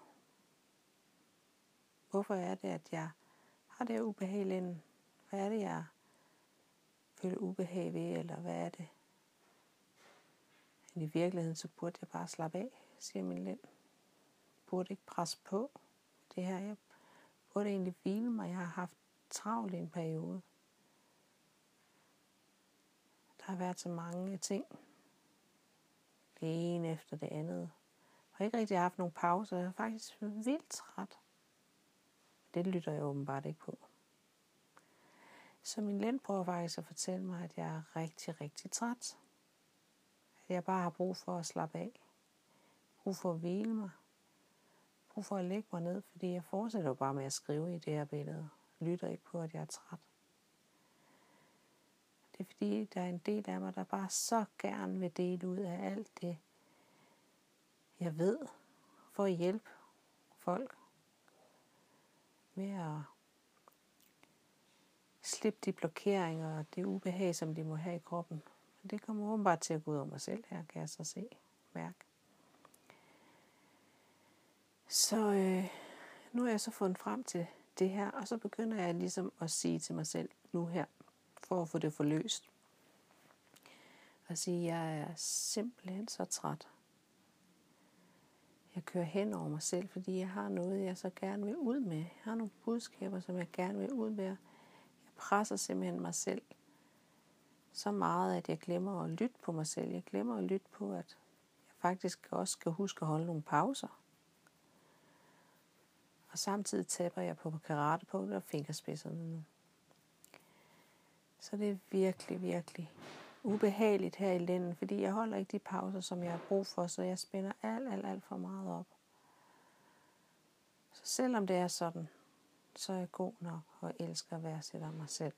hvorfor er det, at jeg har det her ubehag i lænden? Hvad er det, jeg føler ubehag ved, eller hvad er det? Men i virkeligheden, så burde jeg bare slappe af, siger min lænd. Jeg burde ikke presse på det her. Jeg burde egentlig hvile mig. Jeg har haft travlt i en periode. Der har været så mange ting. Det ene efter det andet. Jeg har ikke rigtig haft nogen pauser. Jeg er faktisk vildt træt. Det lytter jeg åbenbart ikke på. Så min lænd prøver faktisk at fortælle mig, at jeg er rigtig, rigtig træt. At jeg bare har brug for at slappe af. Brug for at hvile mig. Brug for at lægge mig ned, fordi jeg fortsætter jo bare med at skrive i det her billede. Jeg lytter ikke på, at jeg er træt. Det er fordi, der er en del af mig, der bare så gerne vil dele ud af alt det, jeg ved, for at hjælpe folk med at slippe de blokeringer og det ubehag, som de må have i kroppen. Men det kommer åbenbart til at gå ud over mig selv her, kan jeg så se, mærke. Så øh, nu er jeg så fundet frem til det her, og så begynder jeg ligesom at sige til mig selv nu her, for at få det forløst. Og sige, at jeg er simpelthen så træt. Jeg kører hen over mig selv, fordi jeg har noget, jeg så gerne vil ud med. Jeg har nogle budskaber, som jeg gerne vil ud med. Jeg presser simpelthen mig selv så meget, at jeg glemmer at lytte på mig selv. Jeg glemmer at lytte på, at jeg faktisk også skal huske at holde nogle pauser. Og samtidig taber jeg på karatepunkter og fingerspidserne nu. Så det er virkelig, virkelig ubehageligt her i lænden, fordi jeg holder ikke de pauser, som jeg har brug for, så jeg spænder alt, alt, alt for meget op. Så selvom det er sådan, så er jeg god nok og elsker at værdsætte mig selv.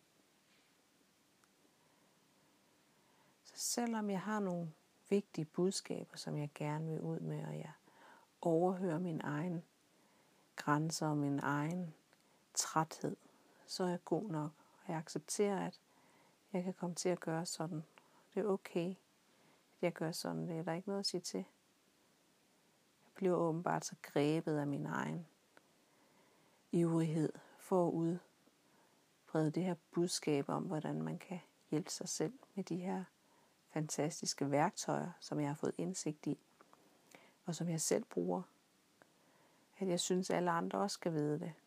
Så selvom jeg har nogle vigtige budskaber, som jeg gerne vil ud med, og jeg overhører min egen grænser og min egen træthed, så er jeg god nok. Og jeg accepterer, at jeg kan komme til at gøre sådan. Det er okay, at jeg gør sådan. Det er der ikke noget at sige til. Jeg bliver åbenbart så grebet af min egen ivrighed for at udbrede det her budskab om, hvordan man kan hjælpe sig selv med de her fantastiske værktøjer, som jeg har fået indsigt i, og som jeg selv bruger. At jeg synes, at alle andre også skal vide det.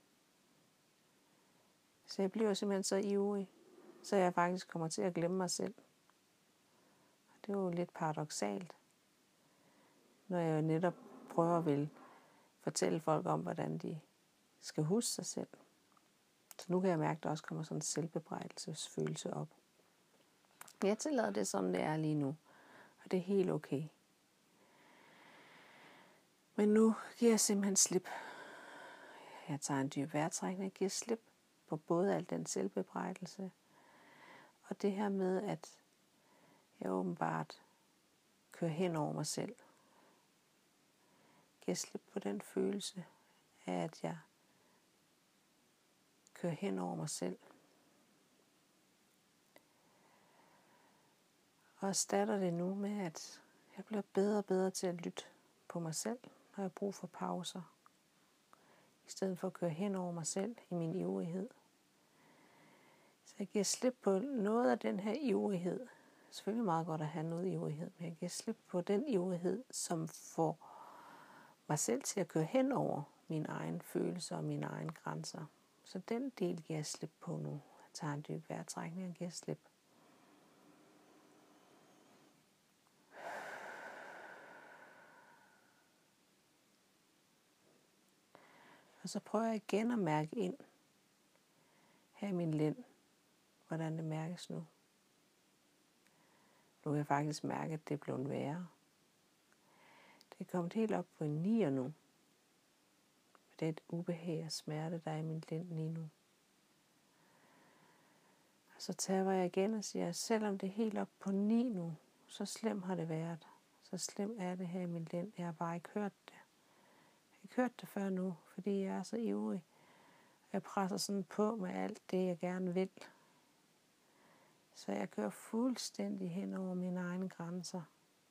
Så jeg bliver simpelthen så ivrig, så jeg faktisk kommer til at glemme mig selv. Og det er jo lidt paradoksalt, når jeg netop prøver at vil fortælle folk om, hvordan de skal huske sig selv. Så nu kan jeg mærke, at der også kommer sådan en selvbebrejdelsesfølelse op. Jeg tillader det, som det er lige nu, og det er helt okay. Men nu giver jeg simpelthen slip. Jeg tager en dyb vejrtrækning og giver slip på både al den selvbebrejdelse, og det her med, at jeg åbenbart kører hen over mig selv. Giver slip på den følelse af, at jeg kører hen over mig selv. Og erstatter det nu med, at jeg bliver bedre og bedre til at lytte på mig selv, når jeg har brug for pauser. I stedet for at køre hen over mig selv i min ivrighed. Så jeg giver slip på noget af den her ivrighed. Selvfølgelig meget godt at have noget ivrighed, men jeg giver slip på den ivrighed, som får mig selv til at køre hen over mine egne følelser og mine egne grænser. Så den del giver jeg slip på nu. Jeg tager en dyb vejrtrækning og giver slip. Og så prøver jeg igen at mærke ind her i min lænd, hvordan det mærkes nu. Nu kan jeg faktisk mærke, at det er blevet værre. Det er kommet helt op på en nier nu. Det er et ubehag og smerte, der er i min lænd lige nu. Og så tager jeg igen og siger, at selvom det er helt op på ni nu, så slemt har det været. Så slemt er det her i min lænd. Jeg har bare ikke hørt det. Jeg har ikke hørt det før nu, fordi jeg er så ivrig. Jeg presser sådan på med alt det, jeg gerne vil. Så jeg kører fuldstændig hen over mine egne grænser.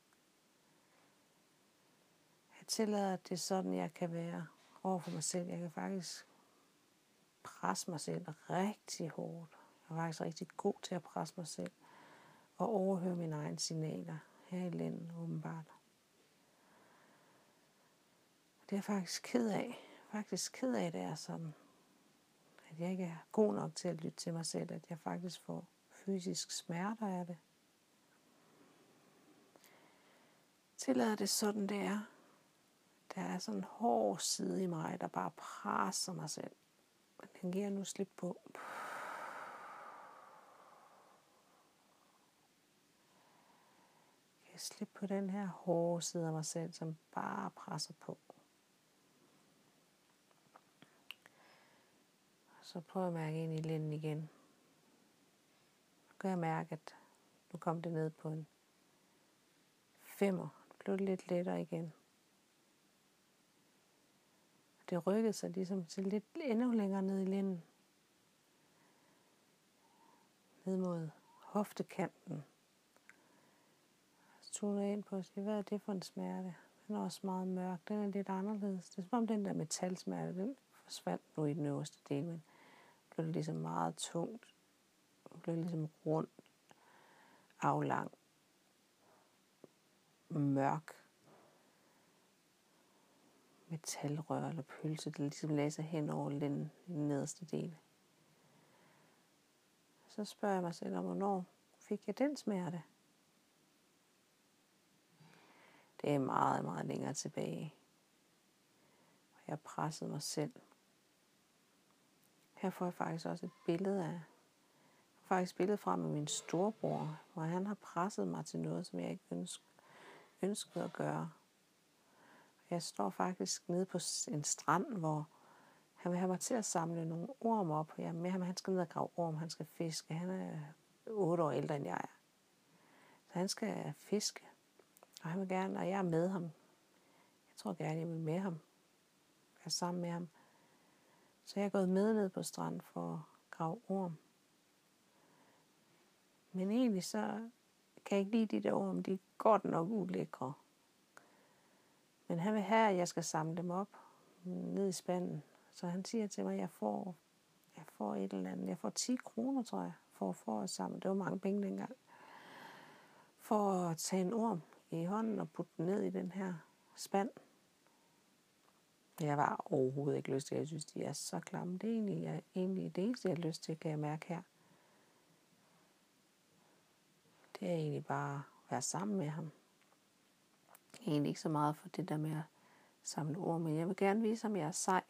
Jeg tillader, at det er sådan, jeg kan være over for mig selv. Jeg kan faktisk presse mig selv rigtig hårdt. Jeg er faktisk rigtig god til at presse mig selv og overhøre mine egne signaler her i lænden, åbenbart. Det er jeg faktisk ked af. Jeg er faktisk ked af, at det er sådan, at jeg ikke er god nok til at lytte til mig selv, at jeg faktisk får fysisk smerter af det. Tillader det sådan, det er. Der er sådan en hård side i mig, der bare presser mig selv. Men den giver nu slip på. Jeg kan slippe på den her hårde side af mig selv, som bare presser på. Så prøver jeg at mærke ind i lænden igen. Nu kan jeg mærke, at nu kom det ned på en femmer. Det blev lidt lettere igen. Det rykkede sig ligesom til lidt endnu længere ned i lænden. Ned mod hoftekanten. Så tog jeg ind på at sige, hvad er det for en smerte? Den er også meget mørk. Den er lidt anderledes. Det er som om den der metalsmerte, den forsvandt nu i den øverste del, men det blev ligesom meget tungt. Det blev ligesom rundt, aflang, mørk metalrør eller pølse, der ligesom lagde sig hen over den nederste del. Så spørger jeg mig selv om, hvornår fik jeg den smerte? Det er meget, meget længere tilbage. Og jeg pressede mig selv. Her får jeg faktisk også et billede af, faktisk billede fra med min storebror, hvor han har presset mig til noget, som jeg ikke ønsk, ønskede at gøre. Jeg står faktisk nede på en strand, hvor han vil have mig til at samle nogle orm op. Jeg er med ham, han skal ned og grave orm, han skal fiske. Han er otte år ældre end jeg er. Så han skal fiske. Og han vil gerne, og jeg er med ham. Jeg tror gerne, jeg vil med ham. Jeg er sammen med ham. Så jeg er gået med ned på stranden for at grave orm. Men egentlig så kan ikke lide de der orm, de er godt nok ulækre. Men han vil have, at jeg skal samle dem op ned i spanden. Så han siger til mig, at jeg får, jeg får et eller andet. Jeg får ti kroner, tror jeg, for, for at samle. Det var mange penge dengang. For at tage en orm i hånden og putte den ned i den her spand. Jeg var overhovedet ikke lyst til, jeg synes, de er så klamme. Det er egentlig, jeg, egentlig det eneste, jeg har lyst til, kan jeg mærke her. Det er egentlig bare at være sammen med ham. Egentlig ikke så meget for det der med at samle ord, men jeg vil gerne vise ham, at jeg er sej.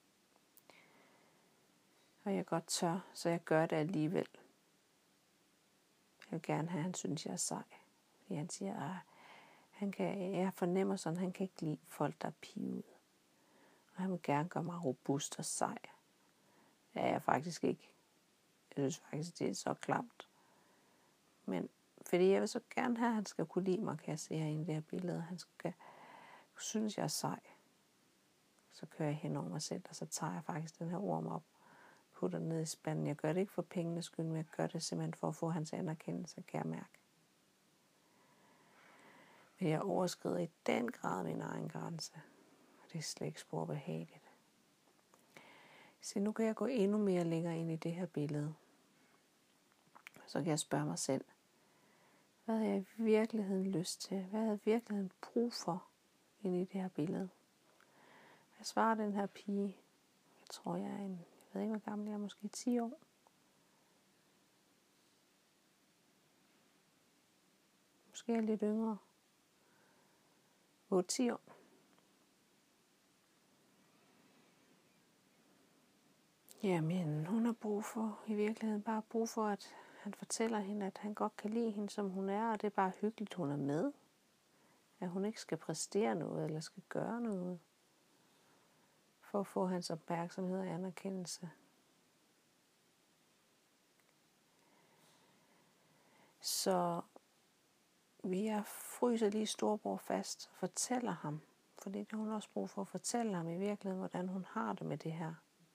Og jeg godt tør, så jeg gør det alligevel. Jeg vil gerne have, at han synes, jeg er sej. Fordi han siger, at han kan, jeg fornemmer sådan, at han kan ikke lide folk, der er pivet. Og han vil gerne gøre mig robust og sej. Det er jeg faktisk ikke. Jeg synes faktisk, det er så klamt. Men fordi jeg vil så gerne have, at han skal kunne lide mig, kan jeg se her i det her billede. Han skal synes, jeg er sej. Så kører jeg hen over mig selv, og så tager jeg faktisk den her orm op, putter den ned i spanden. Jeg gør det ikke for pengenes skyld, men jeg gør det simpelthen for at få hans anerkendelse, kan jeg mærke. Men jeg overskrider i den grad min egen grænse. Det er slet ikke spor behageligt. Så nu kan jeg gå endnu mere længere ind i det her billede. Så kan jeg spørge mig selv, hvad har jeg i virkeligheden lyst til? Hvad har jeg i virkeligheden brug for ind i det her billede? Jeg svarer den her pige, jeg tror jeg er en, jeg ved ikke hvor gammel jeg er, måske ti år. Måske er jeg lidt yngre. otte ti år. Jamen, hun har brug for, i virkeligheden bare brug for, at han fortæller hende, at han godt kan lide hende, som hun er, og det er bare hyggeligt, hun er med. At hun ikke skal præstere noget, eller skal gøre noget, for at få hans opmærksomhed og anerkendelse. Så vi fryser lige storebror fast og fortæller ham, for det har hun også brug for at fortælle ham i virkeligheden, hvordan hun har det med det her.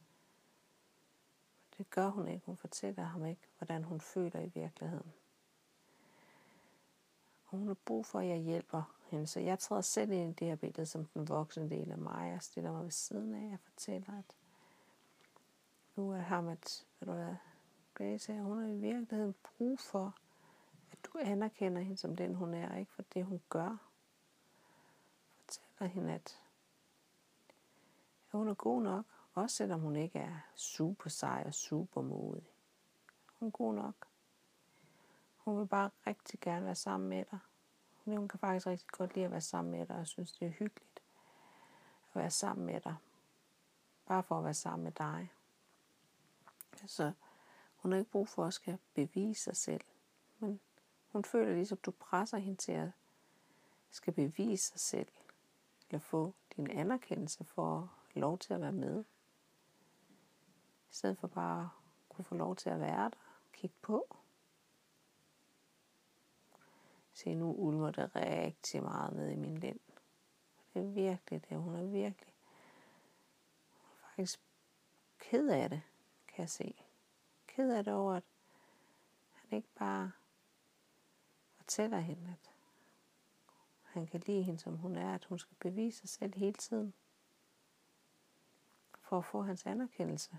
Det gør hun ikke. Hun fortæller ham ikke, hvordan hun føler i virkeligheden. Og hun har brug for, at jeg hjælper hende. Så jeg træder selv ind i det her billede som den voksne del af mig. Jeg stiller mig ved siden af og fortæller, at nu er ham, at ved du hvad, Grace, hun har i virkeligheden brug for, at du anerkender hende som den, hun er, og ikke for det, hun gør. Fortæller hende, at hun er god nok. Også selvom hun ikke er super sej og super modig. Hun er god nok. Hun vil bare rigtig gerne være sammen med dig. Hun kan faktisk rigtig godt lide at være sammen med dig, og synes, det er hyggeligt at være sammen med dig. Bare for at være sammen med dig. Så hun har ikke brug for at skal bevise sig selv. Men hun føler ligesom, du presser hende til at skal bevise sig selv. Eller få din anerkendelse for at lov til at være med. I stedet for bare at kunne få lov til at være der og kigge på. Se, nu ulmer det rigtig meget ned i min lænd. Det er virkelig det. Hun er virkelig hun er faktisk ked af det, kan jeg se. Ked af det over, at han ikke bare fortæller hende, at han kan lide hende, som hun er. At hun skal bevise sig selv hele tiden. For at få hans anerkendelse.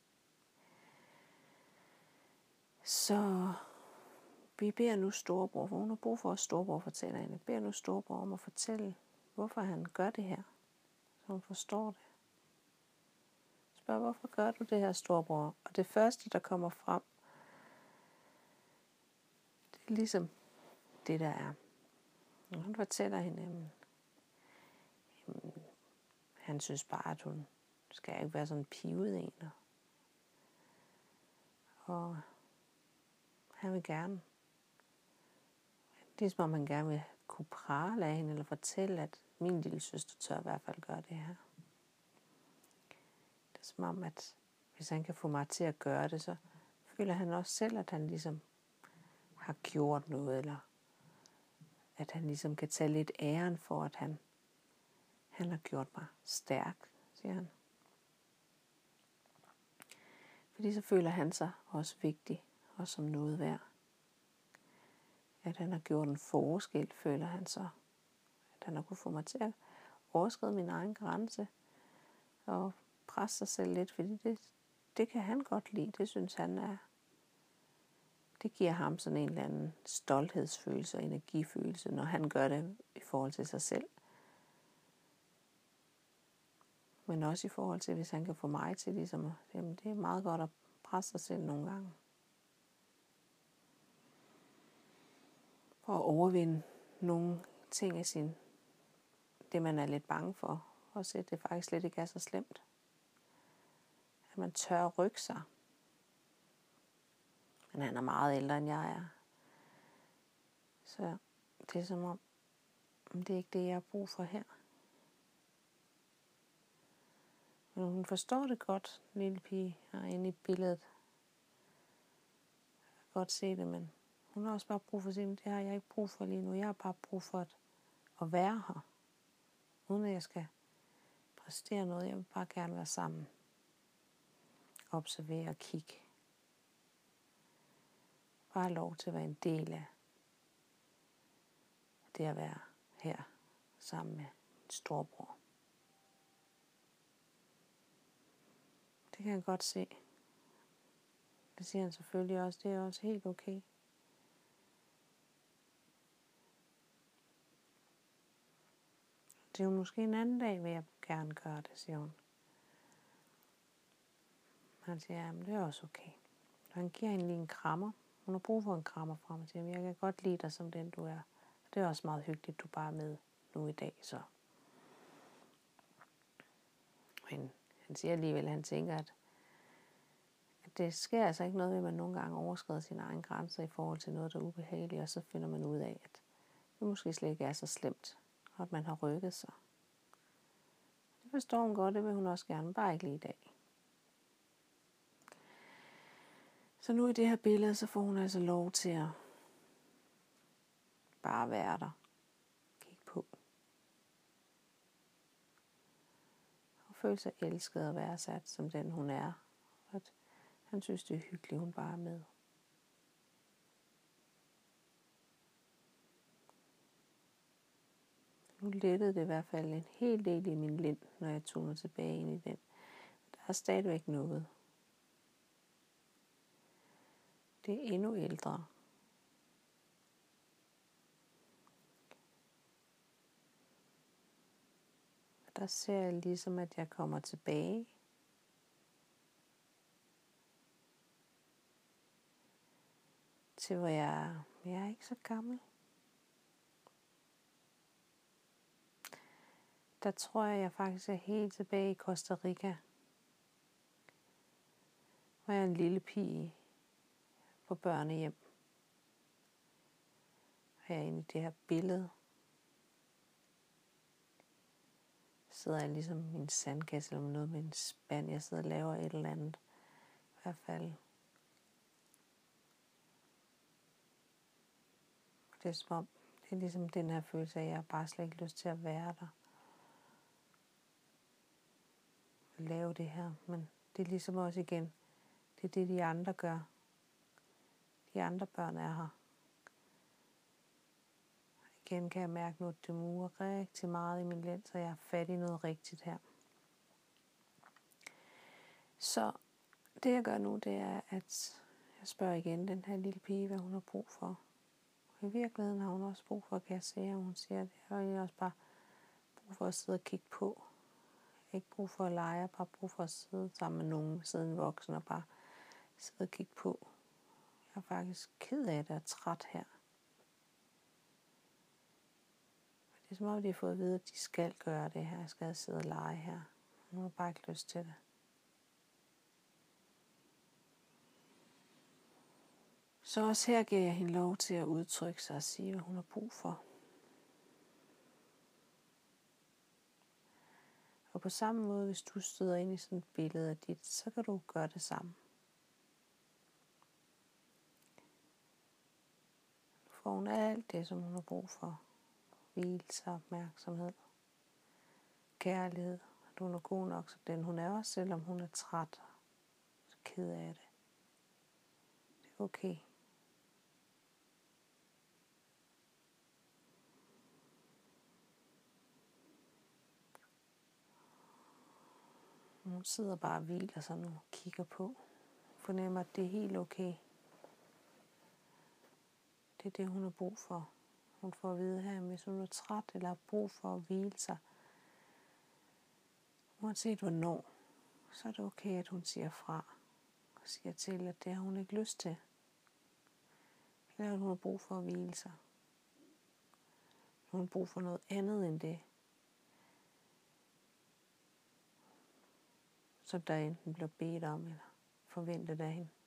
Så vi beder nu storebror, for hun har brug for, at storebror fortæller hende. Vi beder nu storebror om at fortælle, hvorfor han gør det her, så hun forstår det. Spørg, hvorfor gør du det her, storebror? Og det første, der kommer frem, det er ligesom det, der er. Og hun fortæller hende, jamen, jamen, han synes bare, at hun skal ikke være sådan en pivet en. Og han vil gerne. Det er som om han gerne vil kunne prale af hende, eller fortælle, at min lille søster tør i hvert fald gøre det her. Det er som om, at hvis han kan få mig til at gøre det, så føler han også selv, at han ligesom har gjort noget, eller at han ligesom kan tage lidt æren for, at han, han har gjort mig stærk, siger han. Fordi så føler han sig også vigtig, og som noget værd. at han har gjort en forskel, føler han så. At han har kunnet få mig til at overskride min egen grænse og presse sig selv lidt, fordi det, det kan han godt lide. Det synes han er, det giver ham sådan en eller anden stolthedsfølelse og energifølelse, når han gør det i forhold til sig selv. Men også i forhold til, hvis han kan få mig til ligesom, jamen det er meget godt at presse sig selv nogle gange. For at overvinde nogle ting af sin, det man er lidt bange for, og se, at det faktisk slet ikke er så slemt. At man tør at rykke sig. Men han er meget ældre, end jeg er. Så det er som om, det er ikke det, jeg har brug for her. Men hun forstår det godt, lille pige, herinde i billedet. Jeg kan godt se det, men hun har også bare brug for at sige, det har jeg ikke brug for lige nu. Jeg har bare brug for at, at være her. Uden at jeg skal præstere noget. Jeg vil bare gerne være sammen. Observere og kigge. Bare lov til at være en del af det at være her sammen med en storbror. Det kan han godt se. Det siger han selvfølgelig også. Det er også helt okay. Det er jo måske en anden dag, vil jeg gerne gøre det, siger hun. Han siger, ja, men det er også okay. Han giver hende lige en krammer. Hun har brug for en krammer fra mig. Jeg kan godt lide dig som den, du er. Det er også meget hyggeligt, du bare er med nu i dag, så. Men han siger alligevel, at han tænker, at, at det sker altså ikke noget ved, at man nogle gange overskrider sine egne grænser i forhold til noget, der er ubehageligt, og så finder man ud af, at det måske slet ikke er så slemt, og at man har rykket sig. Det forstår hun godt, det vil hun også gerne, bare ikke lige i dag. Så nu i det her billede, så får hun altså lov til at bare være der. Kig på. Og føle sig elsket og værdsat som den hun er. At han synes det er hyggeligt, hun bare er med. Nu lettede det i hvert fald en hel del i min lind, når jeg tog mig tilbage ind i den. Der er stadigvæk noget. Det er endnu ældre. Og der ser jeg ligesom, at jeg kommer tilbage. Til hvor jeg, jeg er ikke så gammel. Der tror jeg, jeg faktisk er helt tilbage i Costa Rica. Hvor jeg er en lille pige på børnehjem. Herinde i det her billede sidder jeg ligesom i en sandkasse eller noget med en spand. Jeg sidder og laver et eller andet. I hvert fald. Det er som om, det er ligesom den her følelse af, at jeg har bare slet ikke lyst til at være der. Lave det her, men det er ligesom også igen, det er det de andre gør. De andre børn er her. Igen kan jeg mærke nu, at det murer rigtig meget i min lænd, så jeg er fat i noget rigtigt her. Så det jeg gør nu, det er, at jeg spørger igen den her lille pige, hvad hun har brug for. I virkeligheden har hun også brug for, kan jeg se, at hun siger det. Og jeg har også bare brug for at sidde og kigge på. Ikke brug for at lege, jeg har bare brug for at sidde sammen med nogen, sidde en voksen og bare sidde og kigge på. Jeg er faktisk ked af det og træt her. Det er som om, de har fået at vide, at de skal gøre det her. Jeg skal sidde og lege her. Nu har jeg bare ikke lyst til det. Så også her giver jeg hende lov til at udtrykke sig og sige, hvad hun har brug for. Og på samme måde, hvis du støder ind i sådan et billede af dit, så kan du gøre det samme. Nu får hun alt det, som hun har brug for. Hvilelse, opmærksomhed, kærlighed. At hun er god nok som den hun er også, selvom hun er træt og ked af det. Det er okay. Hun sidder bare og hviler sig nu og kigger på. Fornemmer, at det er helt okay. Det er det, hun har brug for. Hun får at vide her, hvis hun er træt eller har brug for at hvile sig. Uanset hvornår, så er det okay, at hun siger fra. Og siger til, at det har hun ikke lyst til. Eller at hun har brug for at hvile sig. Hun har brug for noget andet end det. Som der enten bliver bedt om eller forventet af hende.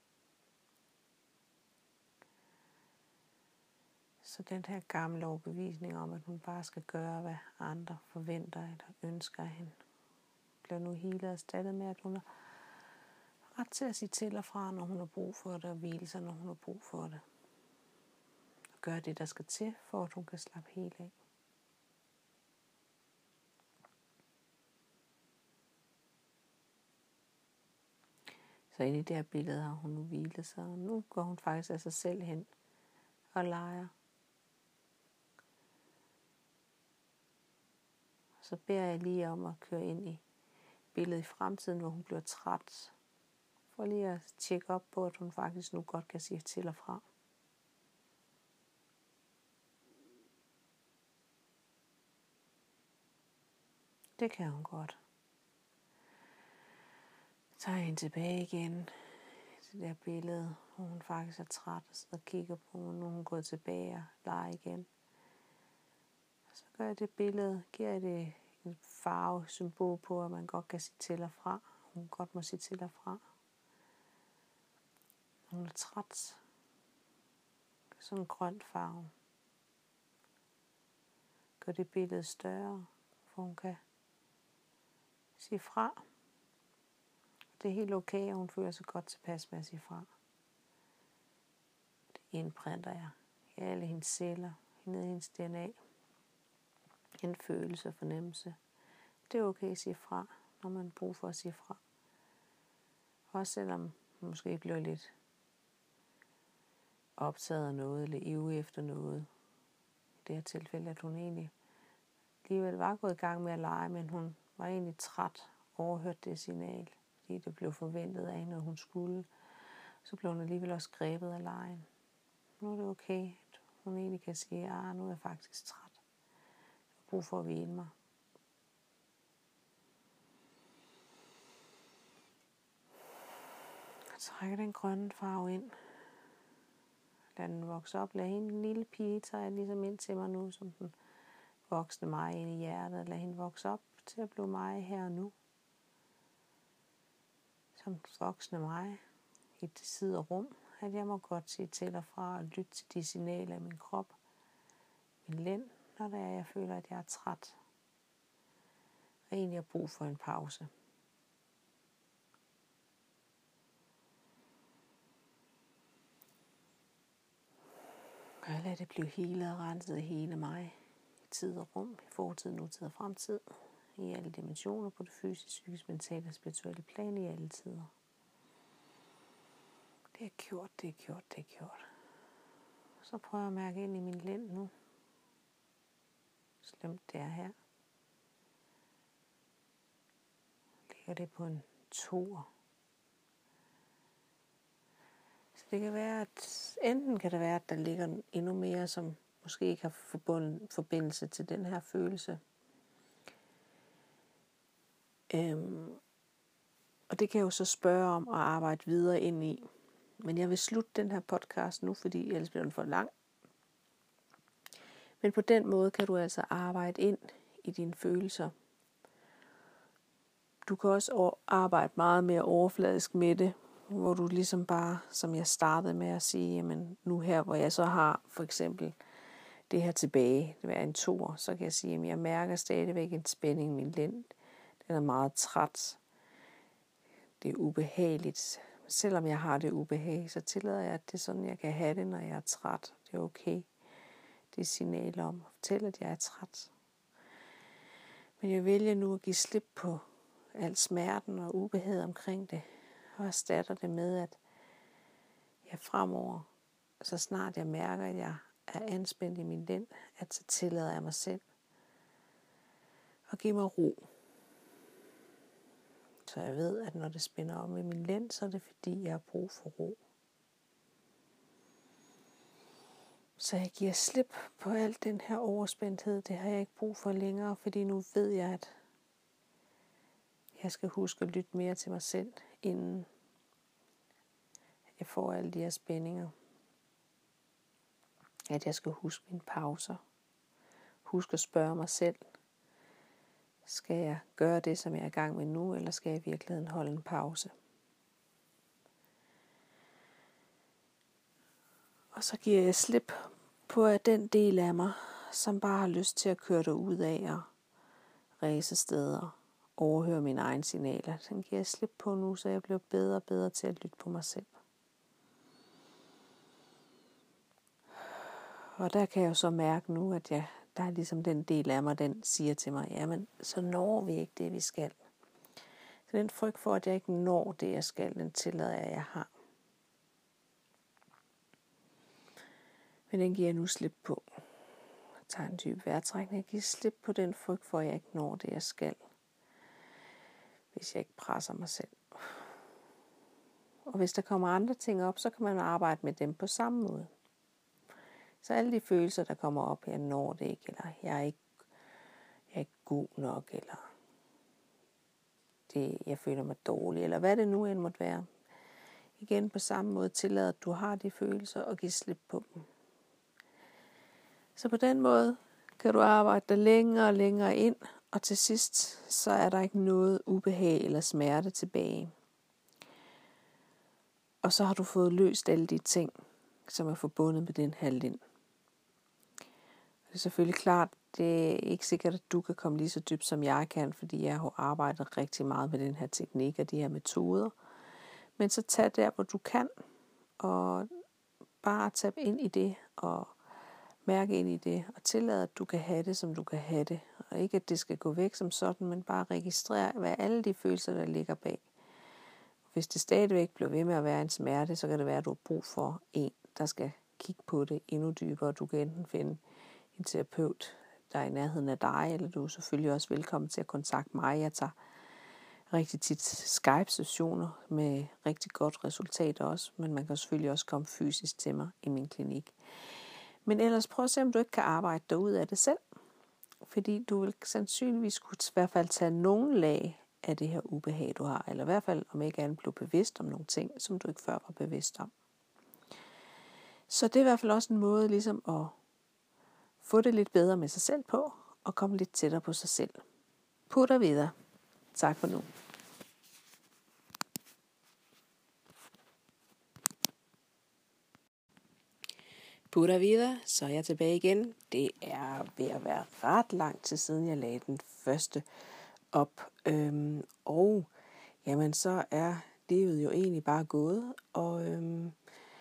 Så den her gamle overbevisning om, at hun bare skal gøre, hvad andre forventer eller ønsker af hende, bliver nu healet og erstattet med, at hun har ret til at sige til og fra, når hun har brug for det, og hvile sig, når hun har brug for det. Og gøre det, der skal til, for at hun kan slappe helt af. Så inde i det her billede har hun nu hvilet sig, og nu går hun faktisk af sig selv hen og leger. Så beder jeg lige om at køre ind i billedet i fremtiden, hvor hun bliver træt. For lige at tjekke op på, at hun faktisk nu godt kan sige til og fra. Det kan hun godt. Så tager jeg hende tilbage igen til det der billede, hvor hun faktisk er træt og sidder og kigger på, og nu er hun gået tilbage og leger igen. Og så gør jeg det billede, giver jeg det en farve, symbol på, at man godt kan sige til og fra. Hun godt må sige til og fra. Hun er træt. Sådan en grøn farve. Gør det billede større, for hun kan sige fra. Det er helt okay, og hun føler sig godt tilpas med at sige fra. Det indprinter jeg i alle hendes celler, ned i hendes D N A. En følelse og fornemmelse. Det er okay at sige fra, når man har brug for at sige fra. Også selvom man måske bliver lidt optaget af noget, eller ivrig efter noget. I det her tilfælde, at hun egentlig alligevel var gået i gang med at lege, men hun var egentlig træt, overhørt det signal, fordi det blev forventet af hende, når hun skulle. Så blev hun alligevel også grebet af legen. Nu er det okay, at hun egentlig kan sige, at nu er jeg faktisk træt. Jeg har brug for at hvile mig. Jeg trækker den grønne farve ind. Lad den vokse op. Lad hende, en lille pige, tage ligesom ind til mig nu, som den voksne mig ind i hjertet. Lad hende vokse op til at blive mig her og nu. Som voksne mig i det tid og rum, at jeg må godt sige til og fra og lytte til de signaler i min krop, min lænd, når det er, jeg føler, at jeg er træt. Og egentlig har brug for en pause. Og jeg lader det blive helet og renset i hele mig. I tid og rum, i fortid, nutid og fremtid. I alle dimensioner på det fysiske, psykiske, mentale og spirituelle plan i alle tider. Det er gjort, det er gjort, det er gjort. Så prøver jeg at mærke ind i min lænd nu. Slemt det er her. Ligger det på en toer. Så det kan være, at enten kan det være, at der ligger endnu mere, som måske ikke har forbundet, forbindelse til den her følelse. Øhm, og det kan jeg jo så spørge om og arbejde videre ind i. Men jeg vil slutte den her podcast nu, fordi ellers bliver den for lang. Men på den måde kan du altså arbejde ind i dine følelser. Du kan også arbejde meget mere overfladisk med det, hvor du ligesom bare, som jeg startede med at sige, jamen nu her, hvor jeg så har for eksempel det her tilbage, det er en toer, så kan jeg sige, at jeg mærker stadigvæk en spænding i min lænd. Den er meget træt. Det er ubehageligt. Selvom jeg har det ubehag, så tillader jeg, at det er sådan, jeg kan have det, når jeg er træt. Det er okay. Det er signaler om at fortælle, at jeg er træt. Men jeg vælger nu at give slip på al smerten og ubehaget omkring det. Og erstatter det med, at jeg fremover, så snart jeg mærker, at jeg er anspændt i min lænd, at så tillader jeg mig selv at give mig ro. Så jeg ved, at når det spænder om i min lænd, så er det fordi, jeg har brug for ro. Så jeg giver slip på alt den her overspændthed. Det har jeg ikke brug for længere, fordi nu ved jeg, at jeg skal huske at lytte mere til mig selv, inden jeg får alle de her spændinger. At jeg skal huske mine pauser. Husk at spørge mig selv. Skal jeg gøre det, som jeg er i gang med nu, eller skal jeg i virkeligheden holde en pause? Og så giver jeg slip på at den del af mig, som bare har lyst til at køre det ud af og ræse steder, overhøre mine egne signaler. Den giver jeg slip på nu, så jeg bliver bedre og bedre til at lytte på mig selv. Og der kan jeg jo så mærke nu, at jeg, der er ligesom den del af mig, den siger til mig, jamen så når vi ikke det, vi skal. Så den frygt for, at jeg ikke når det, jeg skal, den tillader jeg, at jeg har. Men den giver jeg nu slip på. Jeg tager en dyb vejrtrækning. Jeg giver slip på den frygt for, at jeg ikke når det, jeg skal. Hvis jeg ikke presser mig selv. Og hvis der kommer andre ting op, så kan man arbejde med dem på samme måde. Så alle de følelser, der kommer op, jeg når det ikke, eller jeg er ikke, jeg er ikke god nok, eller det, jeg føler mig dårlig, eller hvad det nu end måtte være. Igen på samme måde tillader, at du har de følelser, og giver slip på dem. Så på den måde kan du arbejde dig længere og længere ind, og til sidst så er der ikke noget ubehag eller smerte tilbage. Og så har du fået løst alle de ting, som er forbundet med den her lind. Det er selvfølgelig klart, det er ikke sikkert, at du kan komme lige så dybt, som jeg kan, fordi jeg har arbejdet rigtig meget med den her teknik og de her metoder. Men så tag der, hvor du kan, og bare tab ind i det, og mærke ind i det, og tillade, at du kan have det, som du kan have det. Og ikke, at det skal gå væk som sådan, men bare registrere, hvad alle de følelser, der ligger bag. Hvis det stadigvæk bliver ved med at være en smerte, så kan det være, at du har brug for en, der skal kigge på det endnu dybere. Du kan enten finde en terapeut, der er i nærheden af dig, eller du er selvfølgelig også velkommen til at kontakte mig. Jeg tager rigtig tit Skype-sessioner med rigtig godt resultat også, men man kan selvfølgelig også komme fysisk til mig i min klinik. Men ellers prøv at se, om du ikke kan arbejde derud af det selv, fordi du vil sandsynligvis kunne i hvert fald tage nogle lag af det her ubehag, du har, eller i hvert fald om ikke andet blive bevidst om nogle ting, som du ikke før var bevidst om. Så det er i hvert fald også en måde ligesom at få det lidt bedre med sig selv på, og komme lidt tættere på sig selv. Putter videre. Tak for nu. Putter videre, så er jeg tilbage igen. Det er ved at være ret lang tid siden, jeg lagde den første op. Øhm, og jamen, så er livet jo egentlig bare gået. Og øhm,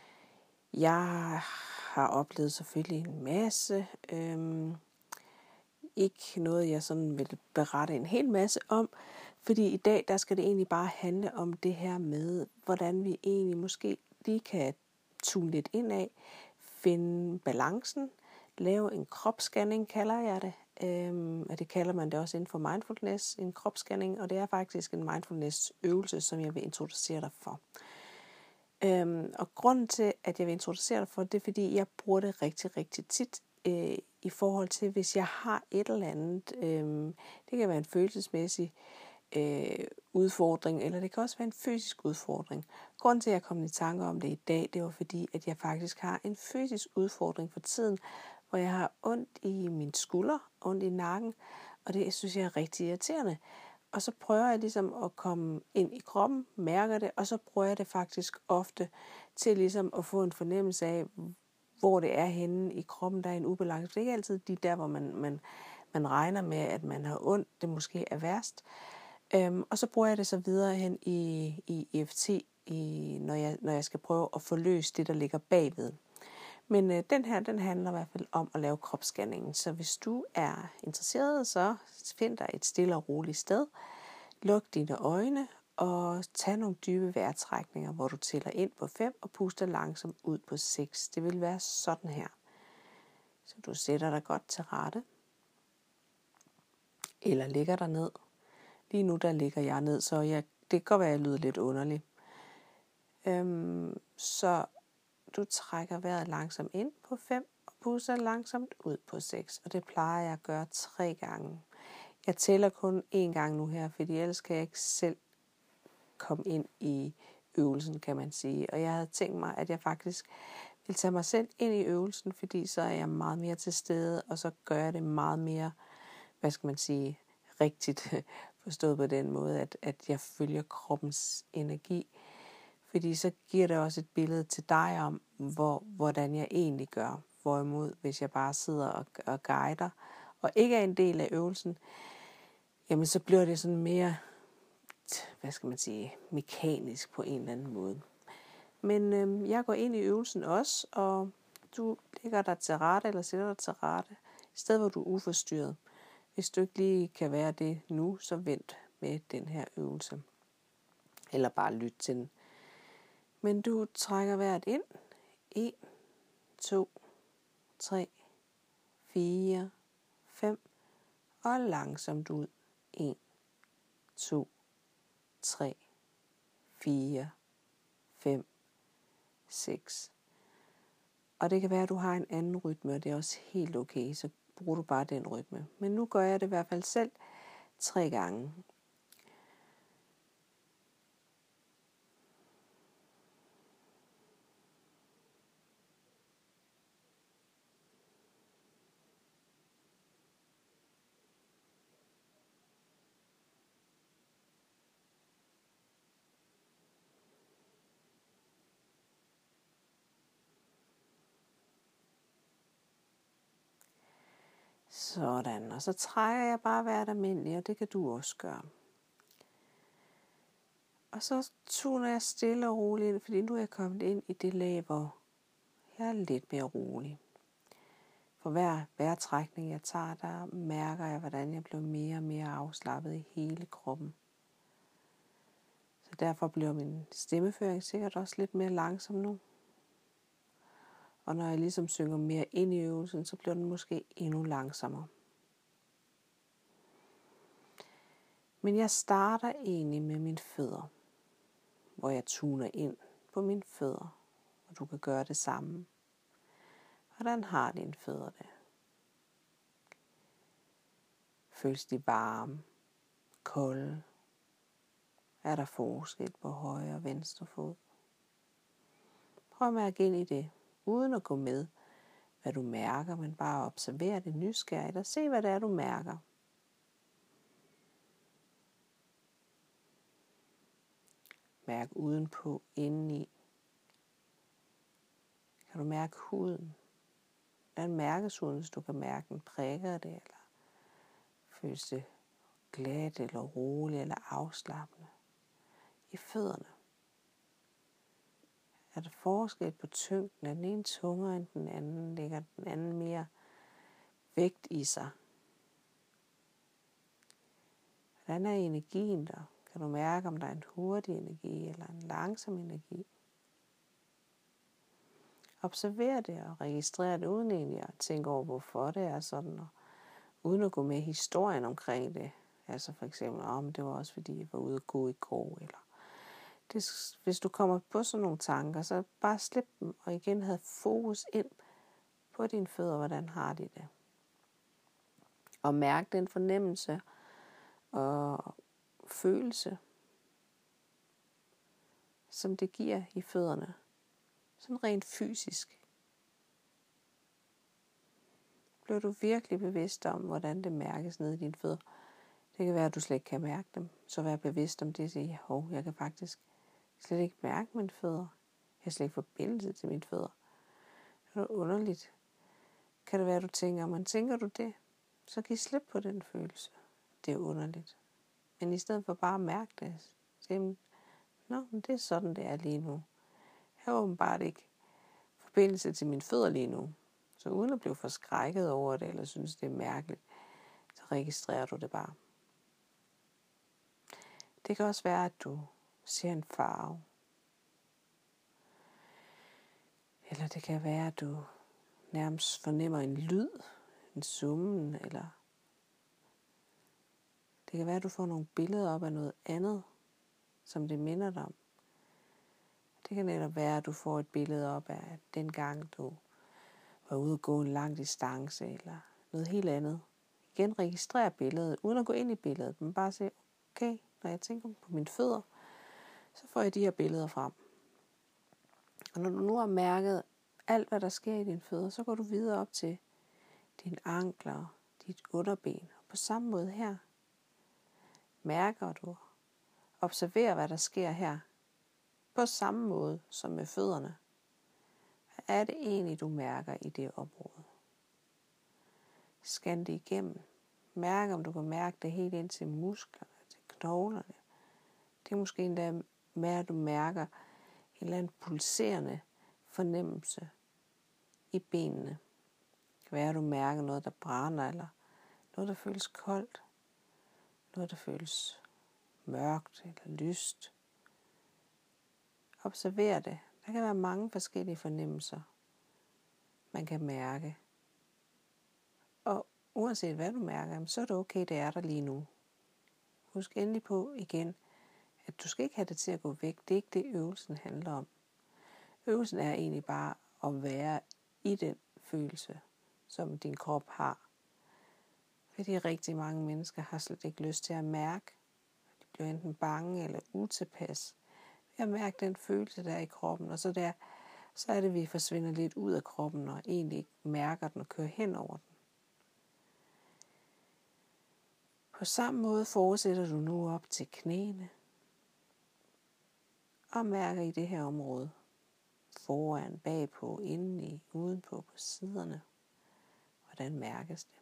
jeg har oplevet selvfølgelig en masse. Øhm, ikke noget, jeg sådan vil berette en hel masse om. Fordi i dag, der skal det egentlig bare handle om det her med, hvordan vi egentlig måske lige kan tune lidt ind af, finde balancen, lave en kropsscanning, kalder jeg det. Øhm, og det kalder man det også inden for mindfulness, en kropsscanning, og det er faktisk en mindfulness-øvelse, som jeg vil introducere dig for. Øhm, og grunden til, at jeg vil introducere dig for, det er, fordi jeg bruger det rigtig, rigtig tit øh, i forhold til, hvis jeg har et eller andet, øh, det kan være en følelsesmæssig øh, udfordring, eller det kan også være en fysisk udfordring. Grunden til, at jeg kom i tanke om det i dag, det var fordi, at jeg faktisk har en fysisk udfordring for tiden, hvor jeg har ondt i mine skuldre, ondt i nakken, og det synes jeg er rigtig irriterende. Og så prøver jeg ligesom at komme ind i kroppen, mærker det, og så prøver jeg det faktisk ofte til ligesom at få en fornemmelse af, hvor det er henne i kroppen, der er en ubalance. Det er ikke altid de der, hvor man, man, man regner med, at man har ondt, det måske er værst. Øhm, og så bruger jeg det så videre hen i, i E F T, i, når, jeg, når jeg skal prøve at få løst det, der ligger bagved. Men øh, den her, den handler i hvert fald om at lave kropsscanningen. Så hvis du er interesseret, så find dig et stille og roligt sted. Luk dine øjne og tag nogle dybe vejrtrækninger, hvor du tæller ind på fem og puster langsomt ud på seks. Det vil være sådan her. Så du sætter dig godt til rette. Eller ligger dig ned. Lige nu der ligger jeg ned, så jeg det kan godt være, at jeg lyder lidt underlig. Øhm, så du trækker vejret langsomt ind på fem, og puster langsomt ud på seks. Og det plejer jeg at gøre tre gange. Jeg tæller kun én gang nu her, fordi ellers kan jeg ikke selv komme ind i øvelsen, kan man sige. Og jeg havde tænkt mig, at jeg faktisk vil tage mig selv ind i øvelsen, fordi så er jeg meget mere til stede, og så gør jeg det meget mere, hvad skal man sige, rigtigt forstået på den måde, at, at jeg følger kroppens energi. Fordi så giver det også et billede til dig om, hvor, hvordan jeg egentlig gør. Hvorimod, hvis jeg bare sidder og, og guider, og ikke er en del af øvelsen, jamen så bliver det sådan mere, hvad skal man sige, mekanisk på en eller anden måde. Men øhm, jeg går ind i øvelsen også, og du lægger dig til rette, eller sætter dig til rette, i stedet hvor du er uforstyrret. Hvis du ikke lige kan være det nu, så vent med den her øvelse. Eller bare lyt til den. Men du trækker vejret ind. en, to, tre, fire, fem. Og langsomt ud. en, to, tre, fire, fem, seks. Og det kan være, at du har en anden rytme, og det er også helt okay, så bruger du bare den rytme. Men nu gør jeg det i hvert fald selv tre gange. Sådan, og så trækker jeg bare vejret almindeligt, og det kan du også gøre. Og så tuner jeg stille og roligt ind, fordi nu er jeg kommet ind i det lag, hvor jeg er lidt mere rolig. For hver vejrtrækning jeg tager, der mærker jeg, hvordan jeg bliver mere og mere afslappet i hele kroppen. Så derfor bliver min stemmeføring sikkert også lidt mere langsom nu. Og når jeg ligesom synger mere ind i øvelsen, så bliver den måske endnu langsommere. Men jeg starter egentlig med mine fødder, hvor jeg tuner ind på mine fødder, og du kan gøre det samme. Hvordan har dine fødder det? Føles de varme, kolde? Er der forskel på højre og venstre fod? Prøv at mærke ind i det, uden at gå med, hvad du mærker, men bare observere det nysgerrigt og se, hvad det er, du mærker. Mærk udenpå, indeni. Kan du mærke huden? Hvordan mærkes huden, hvis du kan mærke den? Prikker det, eller føles det glat, eller roligt, eller afslappende? I fødderne. Er der forskel på tyngden? Er den ene tungere end den anden? Lægger den anden mere vægt i sig? Hvordan er energien der? Kan du mærke, om der er en hurtig energi eller en langsom energi? Observer det og registrer det uden egentlig at tænke over, hvorfor det er sådan. Og uden at gå med historien omkring det. Altså for eksempel, om det var også fordi, jeg var ude at gå i går. Eller det, hvis du kommer på sådan nogle tanker, så bare slip dem og igen have fokus ind på dine fødder, hvordan har de det. Og mærk den fornemmelse og følelse, som det giver i fødderne. Sådan rent fysisk. Bliver du virkelig bevidst om, hvordan det mærkes nede i dine fødder. Det kan være, at du slet ikke kan mærke dem. Så vær bevidst om det og sige, hov, jeg kan faktisk slet ikke mærke mine fødder. Jeg har slet ikke forbindelse til mine fødder. Det er underligt. Kan det være, at du tænker, men tænker du det, så giv slip på den følelse. Det er underligt. Men i stedet for bare at mærke det, så nå, men det er sådan, det er lige nu. Jeg har åbenbart ikke forbindelse til mine fødder lige nu. Så uden at blive forskrækket over det, eller synes det er mærkeligt, så registrerer du det bare. Det kan også være, at du ser en farve. Eller det kan være, at du nærmest fornemmer en lyd, en summen, eller det kan være, at du får nogle billeder op af noget andet, som det minder dig om. Det kan netop være, at du får et billede op af dengang du var ude at gå en lang distance, eller noget helt andet. Igen registrer billedet, uden at gå ind i billedet, men bare se, okay, når jeg tænker på mine fødder, så får jeg de her billeder frem. Og når du nu har mærket alt, hvad der sker i dine fødder, så går du videre op til dine ankler, dit underben. Og på samme måde her, mærker du, observerer, hvad der sker her, på samme måde som med fødderne. Hvad er det egentlig, du mærker i det område? Scan det igennem. Mærk, om du kan mærke det helt ind til musklerne, til knoglerne. Det er måske endda med, at du mærker en eller anden pulserende fornemmelse i benene. Det kan være, at du mærker noget, der brænder, eller noget, der føles koldt. Noget, der føles mørkt eller lyst. Observer det. Der kan være mange forskellige fornemmelser, man kan mærke. Og uanset hvad du mærker, så er det okay, det er der lige nu. Husk endelig på igen, at du skal ikke have det til at gå væk. Det er ikke det, øvelsen handler om. Øvelsen er egentlig bare at være i den følelse, som din krop har. Fordi rigtig mange mennesker har slet ikke lyst til at mærke. De bliver enten bange eller utilpas ved at mærke den følelse, der er i kroppen. Og så, der, så er det, at vi forsvinder lidt ud af kroppen og egentlig ikke mærker den og kører hen over den. På samme måde fortsætter du nu op til knæene og mærker i det her område. Foran, bagpå, indeni, udenpå, på siderne. Hvordan mærkes det?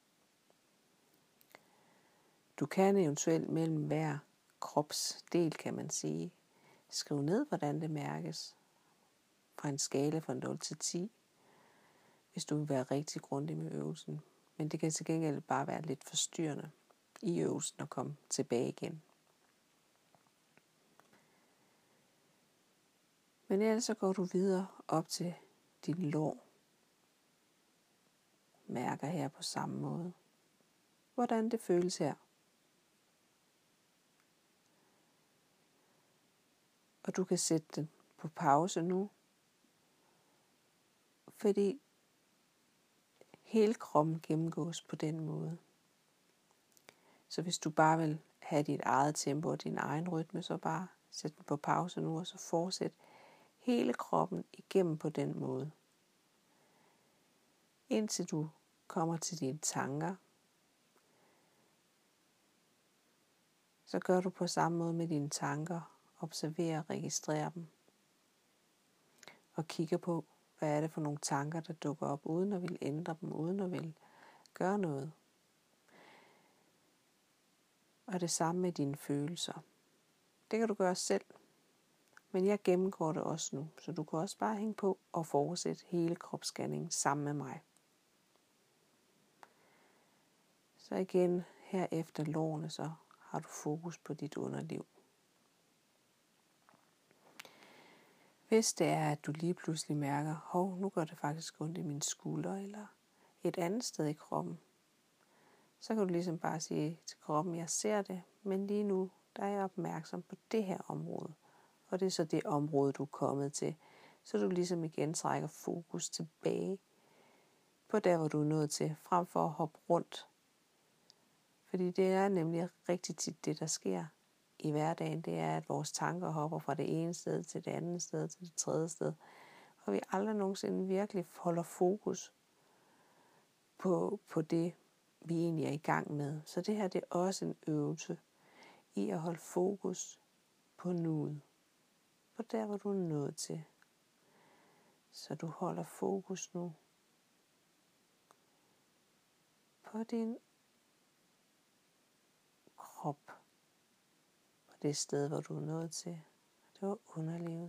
Du kan eventuelt mellem hver kropsdel, kan man sige, skrive ned, hvordan det mærkes. Fra en skala fra nul til ti, hvis du vil være rigtig grundig med øvelsen. Men det kan til gengæld bare være lidt forstyrrende i øvelsen og komme tilbage igen. Men ellers så går du videre op til din lår. Mærker her på samme måde. Hvordan det føles her. Og du kan sætte den på pause nu. Fordi hele kroppen gennemgås på den måde. Så hvis du bare vil have dit eget tempo og din egen rytme, så bare sæt den på pause nu, og så fortsæt hele kroppen igennem på den måde. Indtil du kommer til dine tanker, så gør du på samme måde med dine tanker. Observer og registrer dem. Og kigger på, hvad er det for nogle tanker, der dukker op, uden at ville ændre dem, uden at ville gøre noget. Og det samme med dine følelser. Det kan du gøre selv. Men jeg gennemgår det også nu, så du kan også bare hænge på og fortsætte hele kropsscanningen sammen med mig. Så igen, her efter lårene, så har du fokus på dit underliv. Hvis det er, at du lige pludselig mærker, hov, nu går det faktisk ondt i mine skuldre, eller et andet sted i kroppen, så kan du ligesom bare sige til kroppen, jeg ser det, men lige nu, der er jeg opmærksom på det her område. Og det er så det område, du er kommet til. Så du ligesom igen trækker fokus tilbage på der, hvor du er nået til, frem for at hoppe rundt. Fordi det er nemlig rigtig tit det, der sker i hverdagen. Det er, at vores tanker hopper fra det ene sted til det andet sted til det tredje sted. Og vi aldrig nogensinde virkelig holder fokus på, på det, vi egentlig er i gang med. Så det her, det er også en øvelse i at holde fokus på nuet. På der, hvor du er nået til. Så du holder fokus nu på din krop. På det sted, hvor du er nået til. Det var underlivet.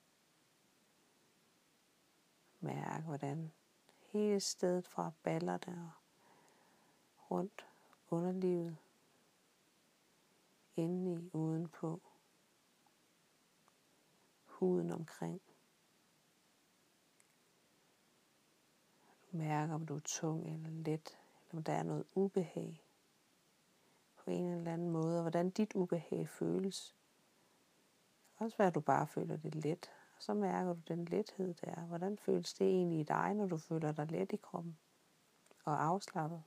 Mærk, hvordan hele stedet fra ballerne og rundt underlivet, indeni, udenpå, huden omkring. Du mærker, om du er tung eller let, eller om der er noget ubehag på en eller anden måde, og hvordan dit ubehag føles Også være, at du bare føler det let. Og så mærker du den lethed der. Hvordan føles det egentlig i dig, når du føler dig let i kroppen og afslappet?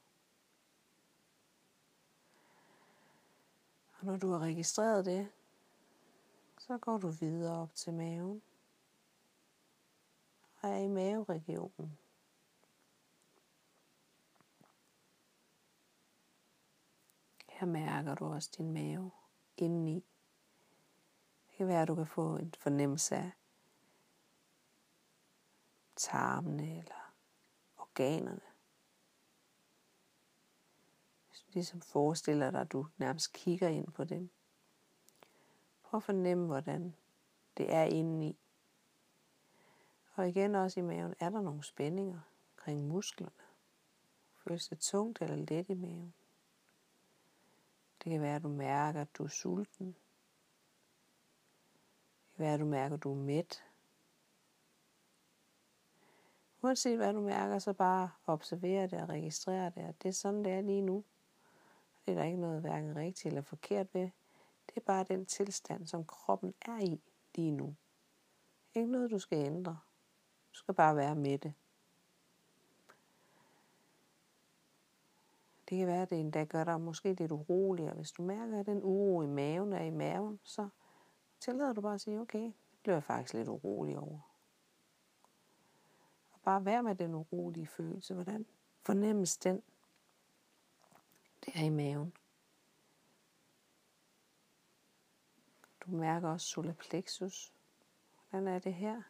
Og når du har registreret det, så går du videre op til maven og er i maveregionen. Her mærker du også din mave indeni. Det kan være, at du kan få en fornemmelse af tarmene eller organerne. Hvis du ligesom forestiller dig, at du nærmest kigger ind på dem. Prøv at fornemme, hvordan det er indeni. Og igen også i maven, er der nogle spændinger omkring musklerne. Føles det tungt eller let i maven? Det kan være, at du mærker, at du er sulten. Det kan være, at du mærker, at du er mæt. Uanset hvad du mærker, så bare observer det og registrere det. At det er sådan, det er lige nu. Det er der ikke noget hverken rigtigt eller forkert ved. Det er bare den tilstand, som kroppen er i lige nu. Ikke noget, du skal ændre. Du skal bare være med det. Det kan være, at det endda gør dig måske lidt urolig, og hvis du mærker, at den uro i maven er i maven, så tillader du bare at sige, okay, det bliver jeg faktisk lidt urolig over. Og bare være med den urolige følelse. Hvordan fornemmes den? Det er i maven. Du mærker også solar plexus. Hvordan er det her?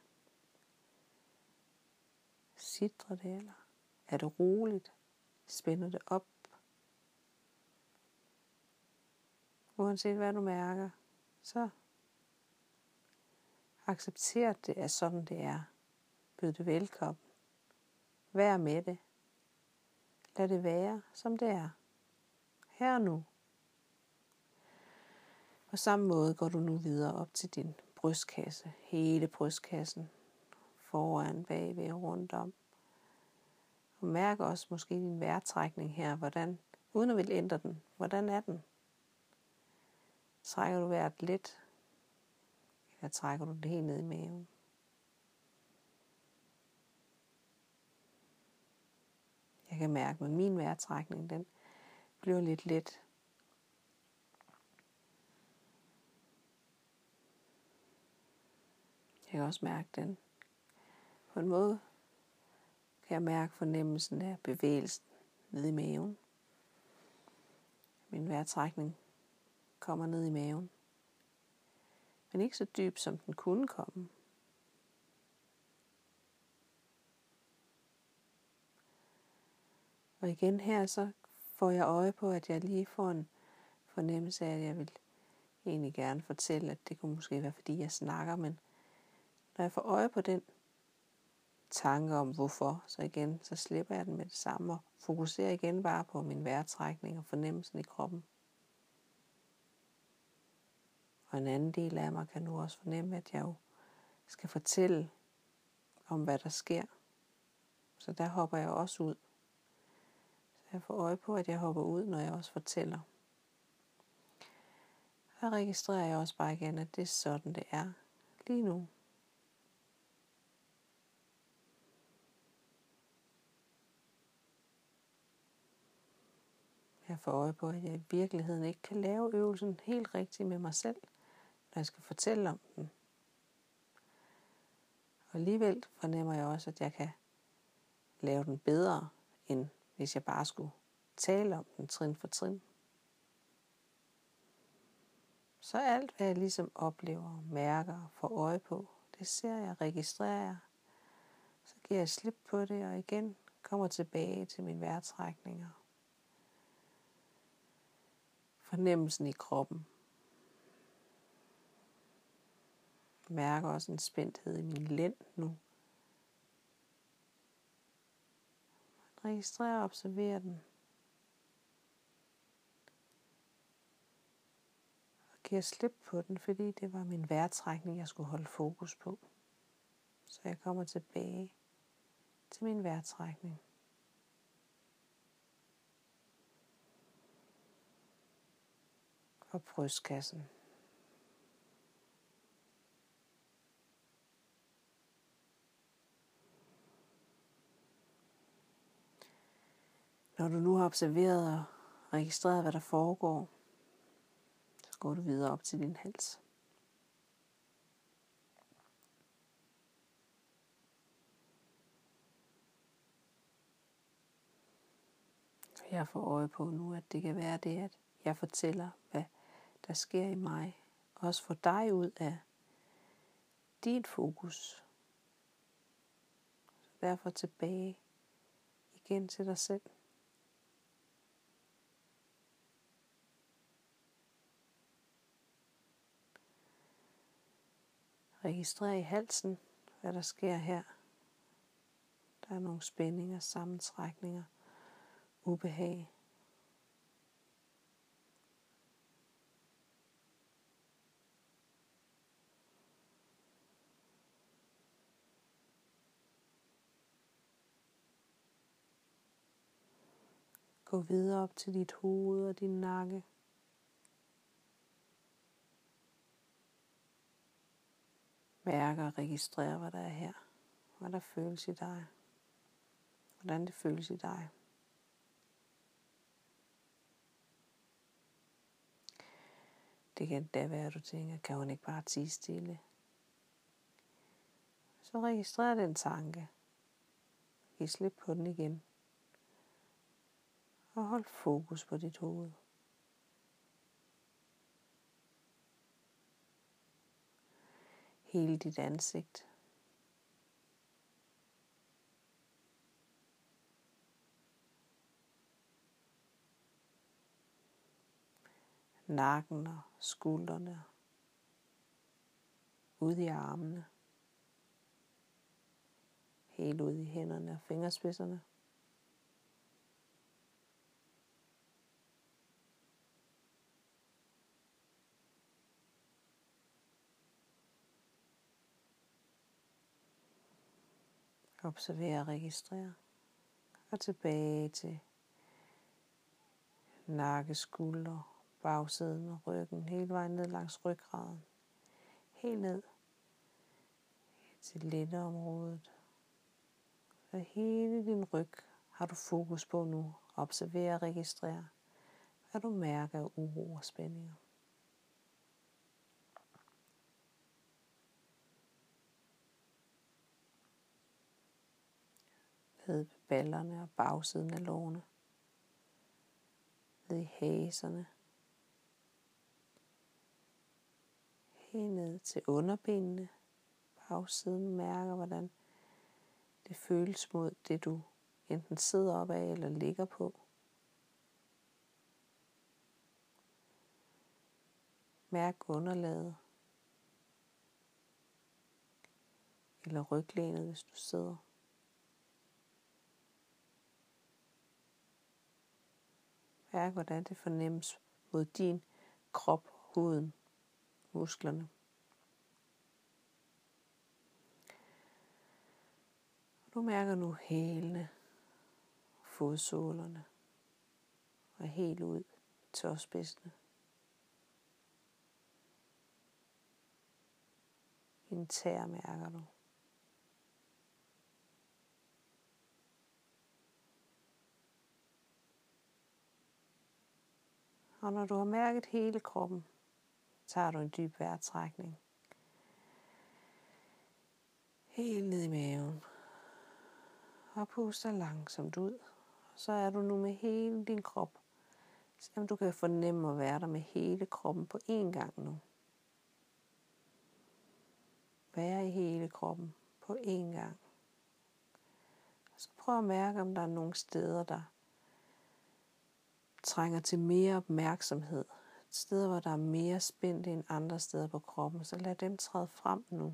Sidrer det, eller er det roligt? Spænder det op? Uanset hvad du mærker, så accepter det, at sådan det er. Byd det velkommen. Vær med det. Lad det være, som det er. Her og nu. På samme måde går du nu videre op til din brystkasse. Hele brystkassen. Foran, bagved og rundt om. Og mærk også måske din vejrtrækning her. Hvordan, uden at vil ændre den. Hvordan er den? Trækker du vejret let? Eller trækker du det helt ned i maven? Jeg kan mærke, at min vejrtrækning, den bliver lidt let. Jeg kan også mærke den. På en måde kan jeg mærke fornemmelsen af bevægelsen nede i maven. Min vejrtrækning kommer ned i maven. Men ikke så dyb, som den kunne komme. Og igen her, så får jeg øje på, at jeg lige får en fornemmelse af, at jeg vil egentlig gerne fortælle, at det kunne måske være, fordi jeg snakker, men når jeg får øje på den tanke om hvorfor, så igen, så slipper jeg den med det samme og fokuserer igen bare på min vejrtrækning og fornemmelsen i kroppen. Og en anden del af mig kan nu også fornemme, at jeg jo skal fortælle om, hvad der sker. Så der hopper jeg også ud. Så jeg får øje på, at jeg hopper ud, når jeg også fortæller. Så registrerer jeg også bare igen, at det er sådan, det er lige nu. Jeg får øje på, at jeg i virkeligheden ikke kan lave øvelsen helt rigtigt med mig selv, når jeg skal fortælle om den. Og alligevel fornemmer jeg også, at jeg kan lave den bedre, end hvis jeg bare skulle tale om den trin for trin. Så alt, hvad jeg ligesom oplever, mærker og får øje på, det ser jeg, registrerer jeg. Så giver jeg slip på det, og igen kommer tilbage til mine vejrtrækninger. Fornemmelsen i kroppen. Jeg mærker også en spændthed i min lænd nu. Registrer og observerer den. Og giver slip på den, fordi det var min vejrtrækning, jeg skulle holde fokus på. Så jeg kommer tilbage til min vejrtrækning. Og brystkassen. Når du nu har observeret og registreret, hvad der foregår, så går du videre op til din hals. Jeg får øje på nu, at det kan være det, at jeg fortæller, hvad der sker i mig. Også få dig ud af dit fokus. Så derfor tilbage igen til dig selv. Registrer i halsen, hvad der sker her. Der er nogle spændinger, sammentrækninger, ubehag. Gå videre op til dit hoved og din nakke. Mærker og registrer, hvad der er her. Hvad der føles i dig. Hvordan det føles i dig. Det kan da være, at du tænker, kan hun ikke bare tie stille? Så registrer den tanke. Giv slip på den igen. Og hold fokus på dit hoved. Hele dit ansigt. Nakken og skuldrene. Ud i armene. Helt ud i hænderne og fingerspidserne. Observer og registrere. Og tilbage til nakke, skuldre, bagsiden og ryggen. Hele vejen ned langs ryggraden. Helt ned til letteområdet. Så hele din ryg har du fokus på nu. Observer og registrere, hvad du mærker af uro og spændinger. Ned ved ballerne og bagsiden af lårene. Ned i haserne. Helt ned til underbenene. Bagsiden mærker, hvordan det føles mod det, du enten sidder op af eller ligger på. Mærk underlaget. Eller ryglænet, hvis du sidder. Mærk, hvordan det fornemmes mod din krop, huden, musklerne. Du mærker nu hælene, fodsålerne og helt ud i tåspidserne. Dine tæer mærker du. Og når du har mærket hele kroppen, tager du en dyb vejrtrækning. Helt ned i maven. Og puster langsomt ud. Og så er du nu med hele din krop. Se om du kan fornemme at være der med hele kroppen på én gang nu. Være i hele kroppen på én gang. Og så prøv at mærke, om der er nogle steder, der trænger til mere opmærksomhed. Steder, hvor der er mere spændt end andre steder på kroppen. Så lad dem træde frem nu.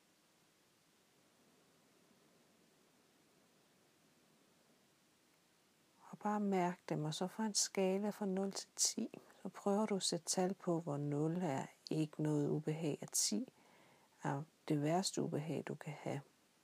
Og bare mærk dem, og så fra en skala fra nul til ti, så prøver du at sætte tal på, hvor nul er ikke noget ubehag, og ti er det værste ubehag, du kan have.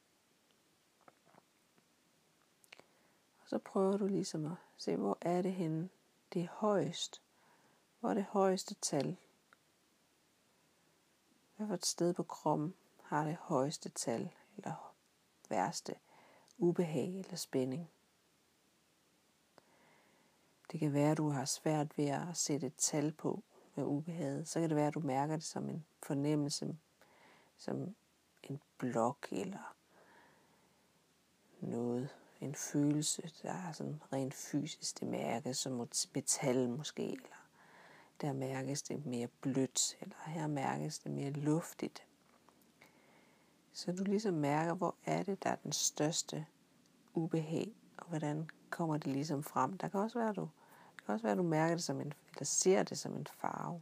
Og så prøver du ligesom at se, hvor er det henne, det er højst. Hvor er det højeste tal? Hvad for et sted på kroppen har det højeste tal, eller værste ubehag eller spænding? Det kan være, at du har svært ved at sætte et tal på med ubehaget. Så kan det være, at du mærker det som en fornemmelse, som en blok eller noget. En følelse, der er sådan rent fysisk. Det mærkes som metal måske, eller der mærkes det mere blødt, eller her mærkes det mere luftigt. Så du ligesom mærker, hvor er det, der er den største ubehag, og hvordan kommer det ligesom frem. Der kan også være, at du, det kan også være, at du mærker det som en, eller ser det som en farve.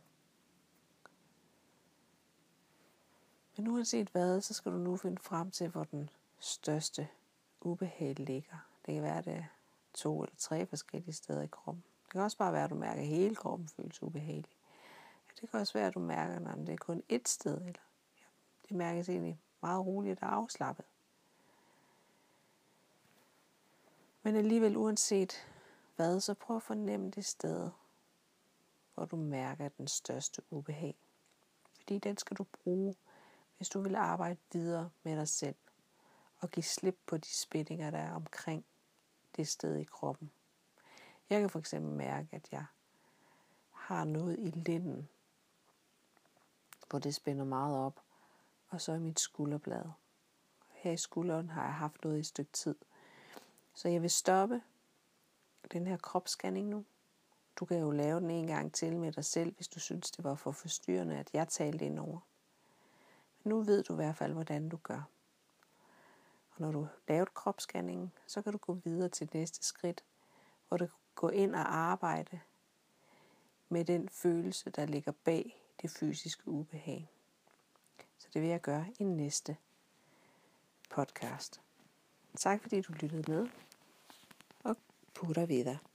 Men uanset hvad, så skal du nu finde frem til, hvor den største ubehag ligger. Det kan være, at det er to eller tre forskellige steder i kroppen. Det kan også bare være, at du mærker, at hele kroppen føles ubehagelig. Ja, det kan også være, at du mærker, at det er kun ét sted, eller ja, det mærkes egentlig meget roligt og afslappet. Men alligevel uanset hvad, så prøv at fornemme det sted, hvor du mærker den største ubehag. Fordi den skal du bruge, hvis du vil arbejde videre med dig selv og give slip på de spændinger, der er omkring det sted i kroppen. Jeg kan for eksempel mærke, at jeg har noget i lænden, hvor det spænder meget op, og så i mit skulderblad. Her i skulderen har jeg haft noget i et stykke tid. Så jeg vil stoppe den her kropsscanning nu. Du kan jo lave den en gang til med dig selv, hvis du synes, det var for forstyrrende, at jeg talte indover. Men nu ved du i hvert fald, hvordan du gør. Og når du har lavet kropsscanningen, så kan du gå videre til næste skridt, hvor du går ind og arbejde med den følelse, der ligger bag det fysiske ubehag. Så det vil jeg gøre i næste podcast. Tak fordi du lyttede med, og putter videre.